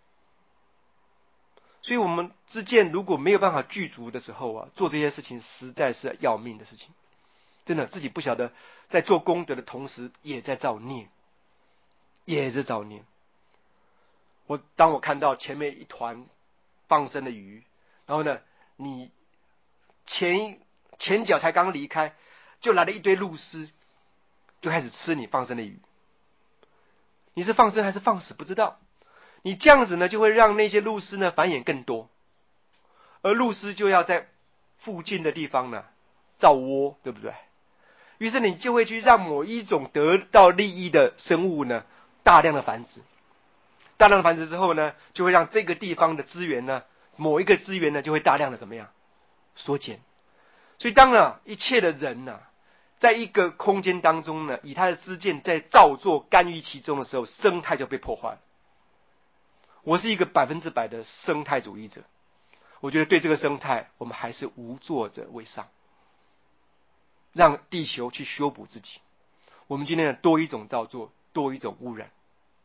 所以我们之间如果没有办法具足的时候做这些事情实在是要命的事情。真的自己不晓得在做功德的同时也在造孽，当我看到前面一团放生的鱼，然后你前脚才刚离开，就来了一堆鹭鸶，就开始吃你放生的鱼。你是放生还是放死不知道。你这样子就会让那些鹭鸶繁衍更多，而鹭鸶就要在附近的地方造窝，对不对？于是你就会去让某一种得到利益的生物大量的繁殖，大量的繁殖之后就会让这个地方的资源某一个资源就会大量的怎么样缩减。所以当一切的人在一个空间当中以他的知见在造作干预其中的时候，生态就被破坏了。我是一个100%的生态主义者，我觉得对这个生态我们还是无作者为上，让地球去修补自己。我们今天多一种造作，多一种污染，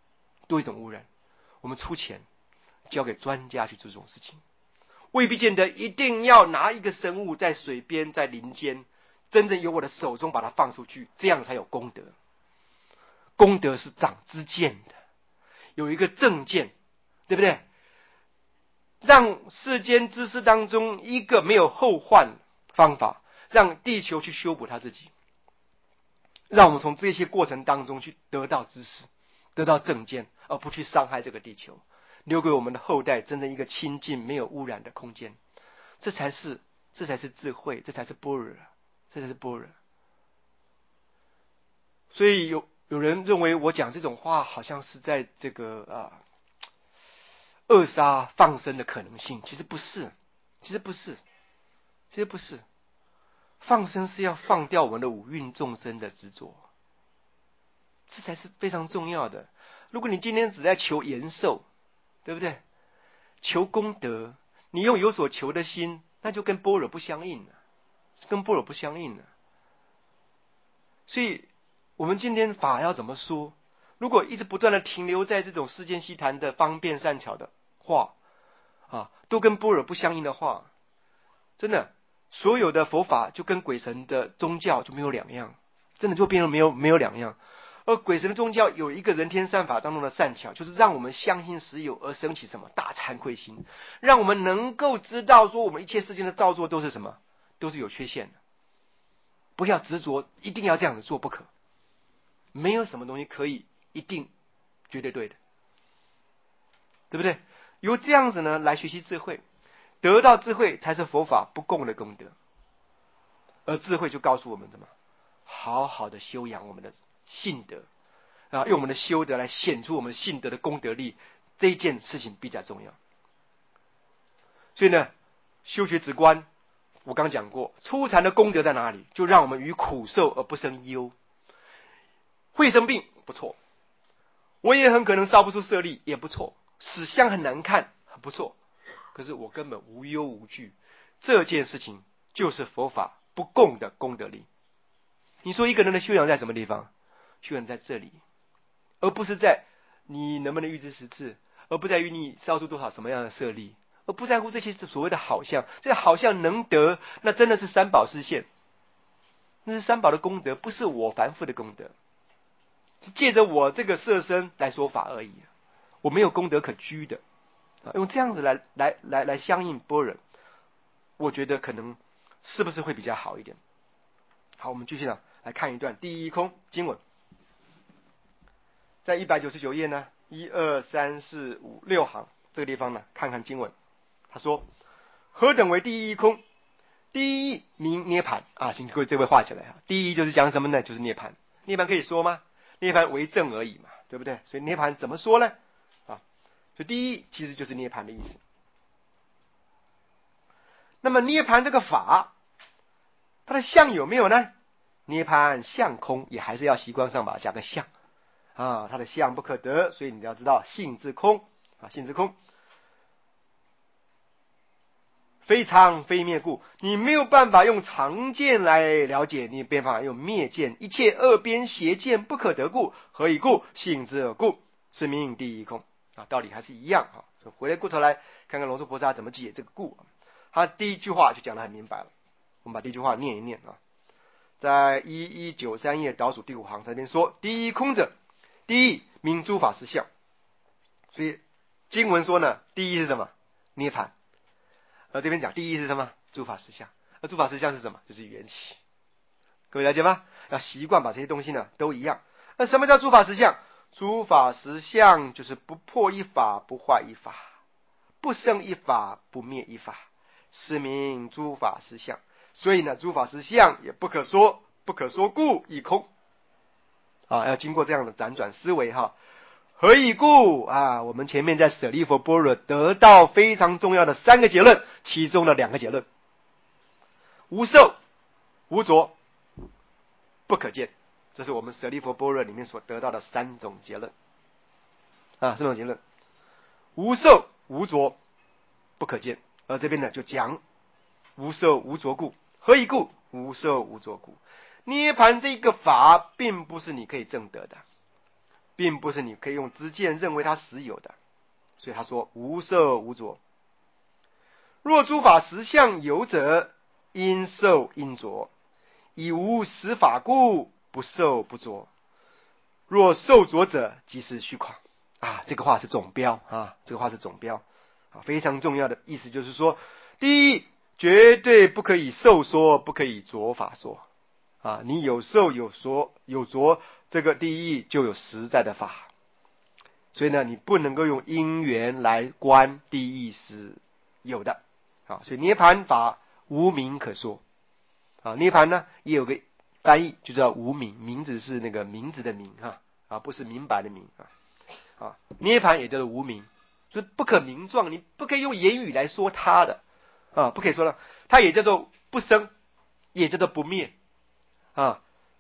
我们出钱交给专家去做这种事情，未必见得一定要拿一个生物在水边在林间，真正由我的手中把它放出去，这样才有功德。功德是长知见的，有一个正见，对不对？让世间知识当中一个没有后患方法，让地球去修补它自己，让我们从这些过程当中去得到知识，得到正见，而不去伤害这个地球，留给我们的后代真正一个清净没有污染的空间。这才是智慧，这才是般若。所以有人认为我讲这种话好像是在这个扼杀放生的可能性，其实不是。放生是要放掉我们的五蕴众生的执着， 这才是非常重要的。如果你今天只在求延寿，对不对？求功德，你用有所求的心，那就跟般若不相应了，跟般若不相应了。所以我们今天法要怎么说？如果一直不断的停留在这种世间稀谈的方便善巧的话都跟般若不相应的话，真的所有的佛法就跟鬼神的宗教就没有两样，真的就变成没有两样。而鬼神的宗教有一个人天善法当中的善巧，就是让我们相信实有而生起什么大惭愧心，让我们能够知道说我们一切世间的造作都是什么，都是有缺陷的，不要执着一定要这样子做不可，没有什么东西可以一定绝对对的，对不对？由这样子呢来学习智慧，得到智慧才是佛法不共的功德。而智慧就告诉我们什么？好好的修养我们的信德用我们的修德来显出我们信德的功德力，这一件事情比较重要。所以呢，修学止观，我刚讲过，初禅的功德在哪里？就让我们于苦受而不生忧。会生病不错，我也很可能烧不出舍利也不错，死相很难看很不错，可是我根本无忧无惧，这件事情就是佛法不共的功德力。你说一个人的修养在什么地方？修养在这里，而不是在你能不能预知时至，而不在于你烧出多少什么样的舍利，而不在乎这些所谓的好相。这好像能得，那真的是三宝示现，那是三宝的功德，不是我凡夫的功德，是借着我这个色身来说法而已，我没有功德可居的用这样子来相应般若，我觉得可能是不是会比较好一点？好，我们继续来看一段第一空经文，在199页呢，1、2、3、4、5、6行这个地方呢，看看经文。他说：何等为第一空？第一名涅盘请各位这位画起来第一就是讲什么呢？就是涅盘。涅盘可以说吗？涅盘为正而已嘛，对不对？所以涅盘怎么说呢？所以第一其实就是涅盘的意思。那么涅盘这个法，它的相有没有呢？涅盘相空，也还是要习惯上把它加个相它的相不可得，所以你要知道性之空性之空，非常非灭故，你没有办法用常见来了解，你没办法用灭见，一切恶边邪见不可得故，何以故？性之而故，是名第一空道理还是一样回过头来看看龙树菩萨怎么解这个故他第一句话就讲得很明白了，我们把第一句话念一念在1193页倒数第5行这边说：第一空者，第一名诸法实相。所以经文说呢，第一是什么？涅盘。而这边讲第一是什么？诸法实相。而诸法实相是什么？就是缘起。各位了解吗？要习惯把这些东西呢都一样。那什么叫诸法实相？诸法实相就是不破一法，不坏一法，不生一法，不灭一法，是名诸法实相。所以呢，诸法实相也不可说，不可说故亦空要经过这样的辗转思维何以故我们前面在舍利弗般若得到非常重要的3个结论，其中的2个结论：无受、无着、不可见。这是我们舍利弗般若里面所得到的3种结论3种结论：无受、无着、不可见。而这边呢就讲无受无着故。何以故？无受无着故。涅盘这个法并不是你可以证得的，并不是你可以用知见认为它实有的，所以他说无受无着。若诸法实相有者，因受因着，以无实法故，不受不着。若受着者，即是虚诳这个话是总标这个话是总标非常重要的意思就是说，第一，绝对不可以受说，不可以着法说你有受有说有着，这个第一就有实在的法，所以呢，你不能够用因缘来观第一是有的所以涅盘法无名可说涅盘呢也有个翻译就叫无名，名字是那个名字的名不是明白的明涅盘也叫做无名，就是不可名状，你不可以用言语来说它的不可以说了，它也叫做不生，也叫做不灭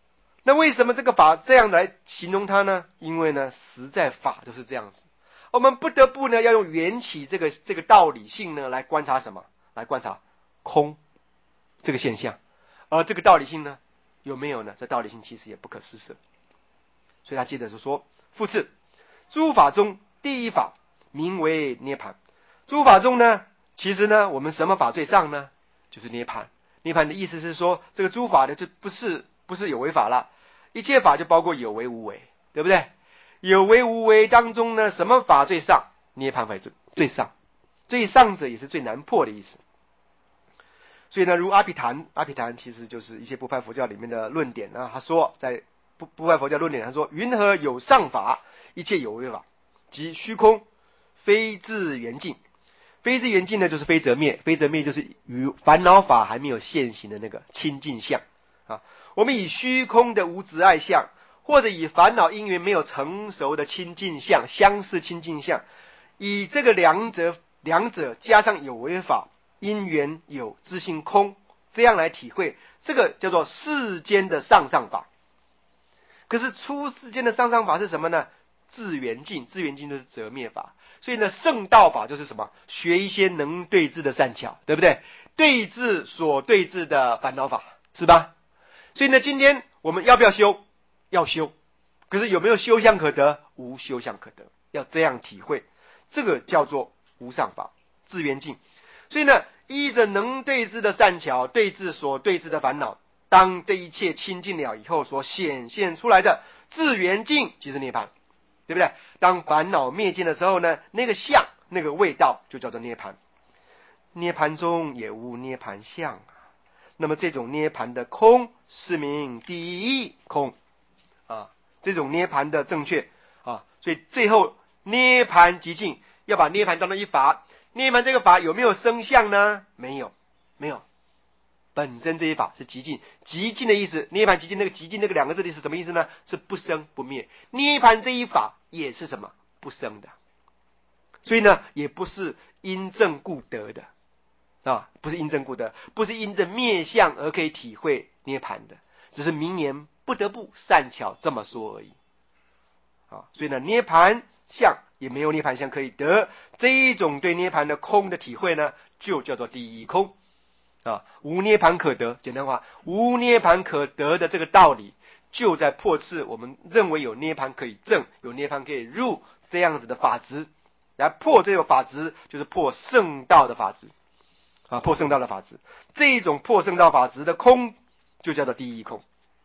那为什么这个法这样来形容它呢？因为呢，实在法都是这样子，我们不得不呢要用缘起这个道理性呢来观察什么？来观察空这个现象，而这个道理性呢有没有呢？这道理性其实也不可施设。所以他接着就说：复次，诸法中第一法名为涅盘。诸法中呢，其实呢，我们什么法最上呢？就是涅盘。涅盘的意思是说，这个诸法呢，就不是有为法了，一切法就包括有为无为，对不对？有为无为当中呢，什么法最上？涅盘法最上，最上者也是最难破的意思。所以呢，如阿毗昙其实就是一切部派佛教里面的论点啊。他说，在部派佛教论点，他说：云何有上法，一切有为法，即虚空，非自圆净。非自圆净呢，就是非则灭。非则灭就是与烦恼法还没有现行的那个清净相啊。我们以虚空的无执爱相，或者以烦恼因缘没有成熟的清净相，相似清净相，以这个两者加上有为法，因缘有自性空，这样来体会，这个叫做世间的上法。可是出世间的上法是什么呢？自圆净，自圆净就是则灭法。所以呢，圣道法就是什么？学一些能对治的善巧，对不对？对治所对治的烦恼法，是吧？所以呢，今天我们要不要修？要修。可是有没有修相可得？无修相可得。要这样体会，这个叫做无上法，自圆净。所以呢，依着能对治的善巧，对治所对治的烦恼，当这一切清净了以后，所显现出来的自圆净即是涅槃，对不对？当烦恼灭尽的时候呢，那个相，那个味道就叫做涅槃。涅槃中也无涅槃相啊。那么这种涅槃的空，是名第一空啊。这种涅槃的正确啊，所以最后涅槃极尽，要把涅槃当成一法。涅槃这个法有没有生相呢？没有。本身这一法是极尽，极尽的意思，涅槃极尽，那个极尽那个两个字的是什么意思呢？是不生不灭。涅槃这一法也是什么？不生的。所以呢，也不是因正故得的啊，不是因正故得，不是因着灭相而可以体会涅槃的，只是名言不得不善巧这么说而已啊。所以呢，涅槃相也没有涅槃相可以得，这一种对涅槃的空的体会呢，就叫做第一空啊。无涅槃可得，简单话，无涅槃可得的这个道理，就在破斥我们认为有涅槃可以证，有涅槃可以入这样子的法执。来破这个法执，就是破圣道的法执啊，破圣道的法执。这一种破圣道法执的空，就叫做第一空。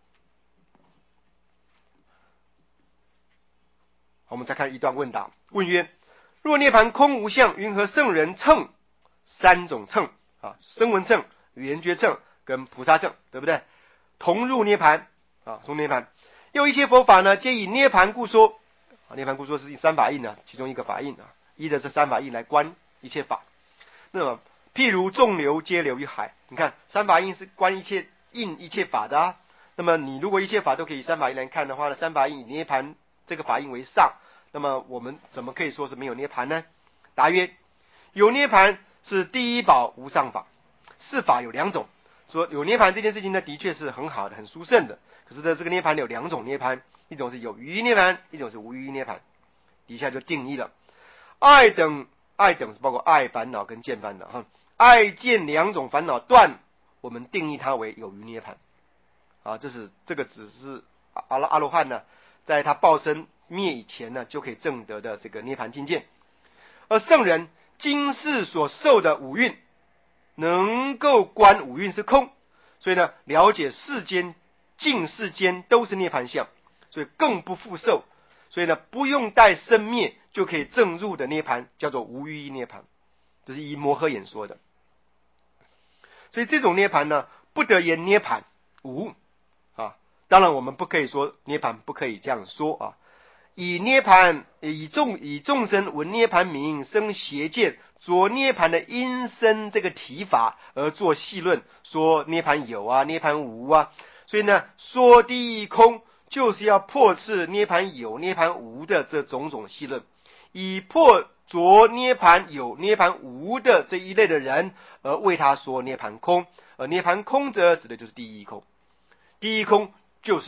我们再看一段问答，问曰：若涅槃空无相，云何圣人乘三种乘啊？声闻乘、缘觉乘跟菩萨乘，对不对？同入涅槃啊，从涅槃。又一切佛法呢，皆以涅槃故说啊。涅槃故说是三法印啊，其中一个法印啊，依着这三法印来观一切法。那么譬如众流皆流于海，你看三法印是观一切印一切法的啊。那么你如果一切法都可以三法印来看的话呢，三法印以涅槃这个法印为上，那么我们怎么可以说是没有涅槃呢？答曰：有涅槃是第一宝无上法。是法有两种，说有涅槃这件事情呢，的确是很好的，很殊胜的。可是呢，这个涅槃有两种涅槃，一种是有余涅槃，一种是无余涅槃。底下就定义了，爱等是包括爱烦恼跟见烦恼哈，爱见两种烦恼断，我们定义它为有余涅槃啊。这个只是阿罗汉呢，在他报身灭以前呢，就可以证得的这个涅槃境界。而圣人今世所受的五蕴，能够观五蕴是空，所以呢，了解世间尽世间都是涅槃相，所以更不复受。所以呢，不用待生灭就可以证入的涅槃，叫做无余涅槃，这是以摩诃眼说的。所以这种涅槃呢，不得言涅槃无啊。当然，我们不可以说涅槃，不可以这样说啊。以涅槃以众生闻涅槃名，生邪见，着涅槃的因身这个提法而做细论，说涅槃有啊，涅槃无啊。所以呢，说第一空，就是要破斥涅槃有、涅槃无的这种种细论，以破着涅槃有、涅槃无的这一类的人，而为他说涅槃空。而涅槃空者，指的就是第一空。第一空就是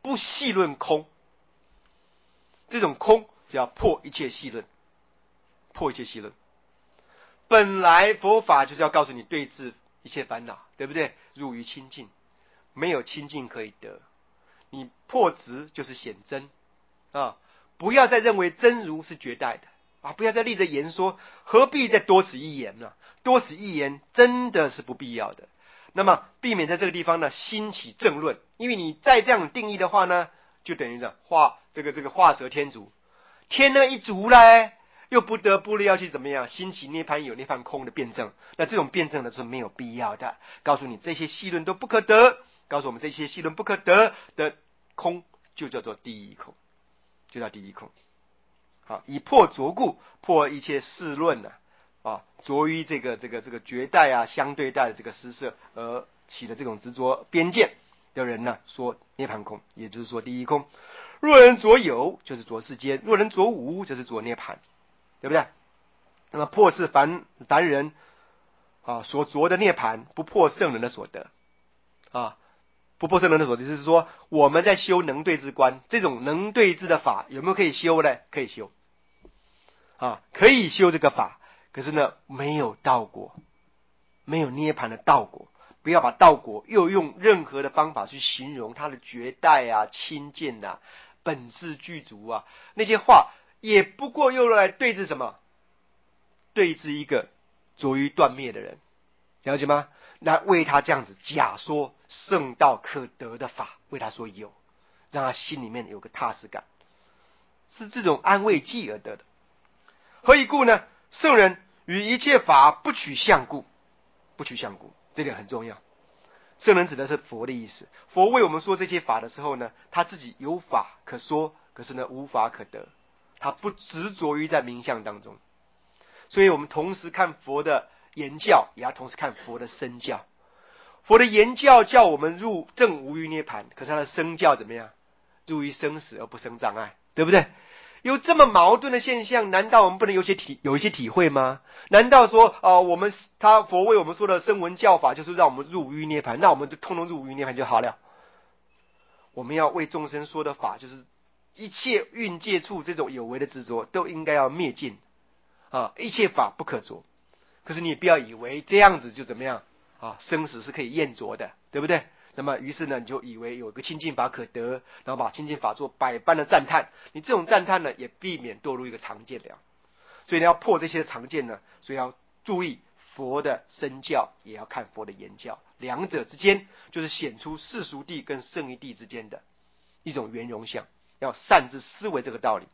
不细论空。这种空就要破一切细论，破一切细论。本来佛法就是要告诉你对治一切烦恼，对不对？入于清净，没有清净可以得。你破执就是显真啊！不要再认为真如是绝代的啊！不要再立着言说，何必再多此一言呢？多此一言真的是不必要的。那么避免在这个地方呢兴起正论，因为你再这样定义的话呢，就等于是画画蛇添足，添了一足嘞，又不得不要去怎么样兴起涅槃有涅槃空的辩证。那这种辩证呢是没有必要的，告诉你这些细论都不可得，告诉我们这些细论不可得的空就叫做第一空，就叫第一空。好，以破着故，破一切事论着于这个绝代啊相对代的这个施设而起的这种执着边界的人呢，说涅槃空，也就是说第一空。若人着有，就是着世间；若人着无，就是着涅槃，对不对？那么破是凡人所着的涅槃，不破圣人的所得不破圣人的所得，就是说我们在修能对治观，这种能对治的法有没有可以修呢？可以修可以修这个法，可是呢没有道果，没有涅槃的道果。不要把道果又用任何的方法去形容它的绝代啊、亲见啊、本质具足啊，那些话也不过又来对治什么？对治一个着于断灭的人，了解吗？那为他这样子假说圣道可得的法，为他说有，让他心里面有个踏实感，是这种安慰剂而得的。何以故呢？圣人与一切法不取相故，不取相故，这点很重要。圣人指的是佛的意思。佛为我们说这些法的时候呢，他自己有法可说，可是呢无法可得，他不执着于在名相当中。所以我们同时看佛的言教，也要同时看佛的身教。佛的言教叫我们入正无余涅槃，可是他的身教怎么样？入于生死而不生障碍，对不对？有这么矛盾的现象，难道我们不能有一些体会吗？难道说佛为我们说的声闻教法就是让我们入无余涅槃，那我们就通通入无余涅槃就好了？我们要为众生说的法，就是一切蕴界处这种有为的执着都应该要灭尽一切法不可着。可是你也不要以为这样子就怎么样生死是可以验着的，对不对？那么于是呢，你就以为有一个清净法可得，然后把清净法做百般的赞叹。你这种赞叹呢，也避免堕入一个常见了。所以你要破这些常见呢，所以要注意佛的身教，也要看佛的言教，两者之间就是显出世俗谛跟圣义谛之间的一种圆融相，要善知思维这个道理。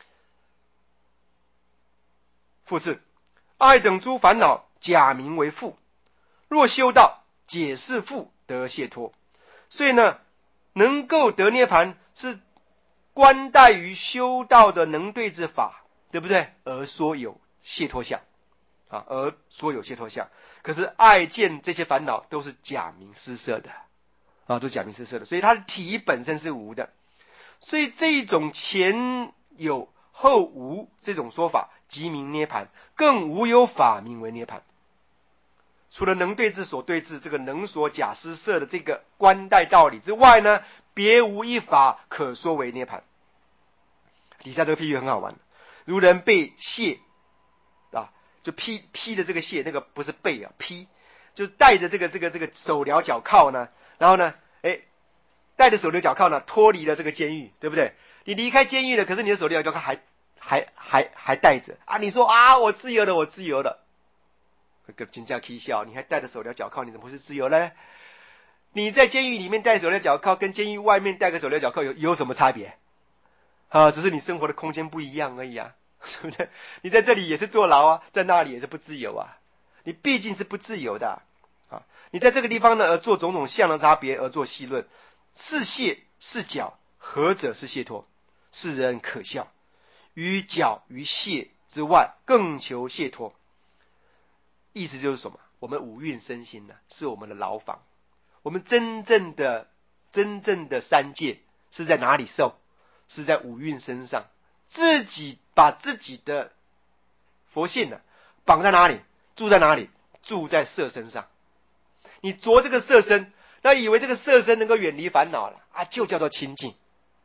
复次，爱等诸烦恼假名为父，若修道解释父得解脱。所以呢，能够得涅槃是观待于修道的能对治法，对不对？而说有解脱相而说有解脱相。可是爱见这些烦恼都是假名施设的都是假名施设的，所以它的体本身是无的。所以这种前有后无这种说法，即名涅槃，更无有法名为涅槃。除了能对治所对治这个能所假施设的这个观待道理之外呢，别无一法可说为涅槃。底下这个譬喻很好玩，如人被蟹就披的这个蟹，那个不是被披，就带着这个手镣脚铐呢，然后呢带着手镣脚铐呢脱离了这个监狱，对不对？你离开监狱了，可是你的手镣脚铐还带着你说我自由了，我自由了，真叫蹊跷，你还带着手镣脚铐，你怎么会是自由呢？你在监狱里面戴手镣脚铐，跟监狱外面戴个手镣脚铐有什么差别只是你生活的空间不一样而已对不对？你在这里也是坐牢在那里也是不自由你毕竟是不自由的你在这个地方呢，而做种种相的差别，而做细论，是蟹是脚，何者是解脱？世人可笑。于脚于蟹之外，更求解脱。意思就是什么？我们五蕴身心呢，是我们的牢房。我们真正的三界是在哪里受？是在五蕴身上。自己把自己的佛性呢绑在哪里？住在哪里？住在色身上。你着这个色身，那以为这个色身能够远离烦恼了就叫做清净。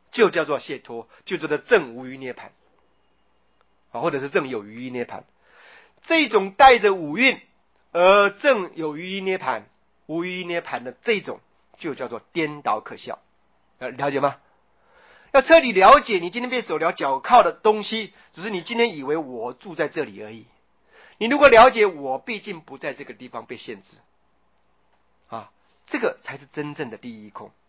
就叫做解脱，就叫做证无余涅盘啊，或者是证有余一涅盘。这种带着五蕴而证有余一涅盘、无余一涅盘的这种，就叫做颠倒可笑。了解吗？要彻底了解，你今天被手镣脚铐的东西，只是你今天以为我住在这里而已。你如果了解我毕竟不在这个地方被限制啊，这个才是真正的第一空。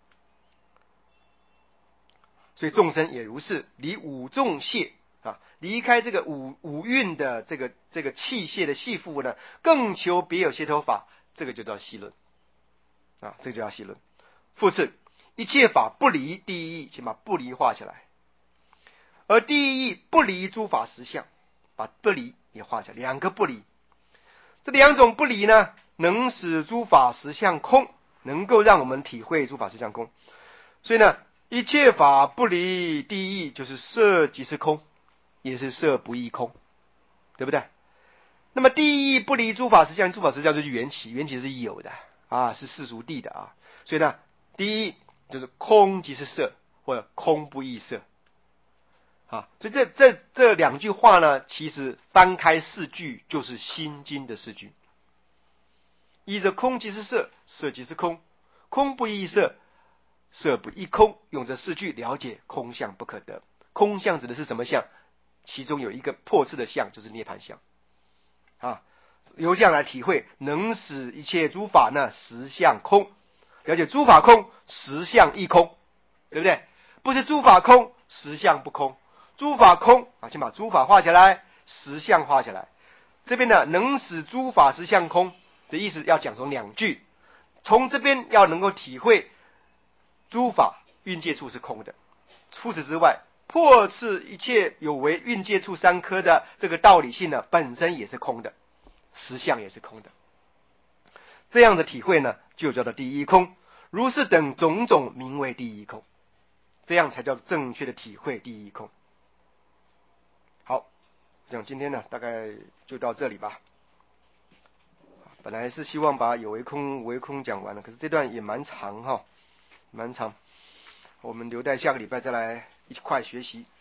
所以众生也如是，离五众械啊，离开这个五蕴的这个器械的系缚呢，更求别有解脱法，这个就叫细论啊，这个就叫细论。复次，一切法不离第一义，请把不离画起来。而第一义不离诸法实相，把不离也画起来，两个不离。这两种不离呢，能使诸法实相空，能够让我们体会诸法实相空。所以呢，一切法不离第一义，就是色即是空，也是色不异空，对不对？那么第一义不离诸法实相，诸法实相就是缘起，缘起是有的啊，是世俗谛的啊。所以呢，第一就是空即是色，或者空不异色啊。所以这两句话呢，其实翻开四句就是心经的四句。依着空即是色，色即是空，空不异色，色不异空，用这四句了解空相不可得。空相指的是什么相？其中有一个破次的相，就是涅槃相啊。由这样来体会，能使一切诸法呢实相空，了解诸法空，实相亦空，对不对？不是诸法空，实相不空。诸法空啊，先把诸法画起来，实相画起来。这边呢，能使诸法实相空的意思要讲从两句，从这边要能够体会诸法蕴界处是空的。除此之外，破斥一切有为蕴界处三科的这个道理性呢，本身也是空的，实相也是空的。这样的体会呢，就叫做第一空。如是等种种名为第一空，这样才叫正确的体会第一空。好，这样今天呢，大概就到这里吧。本来是希望把有为空、无为空讲完了，可是这段也蛮长哈，蛮长，我们留待下个礼拜再来一块学习。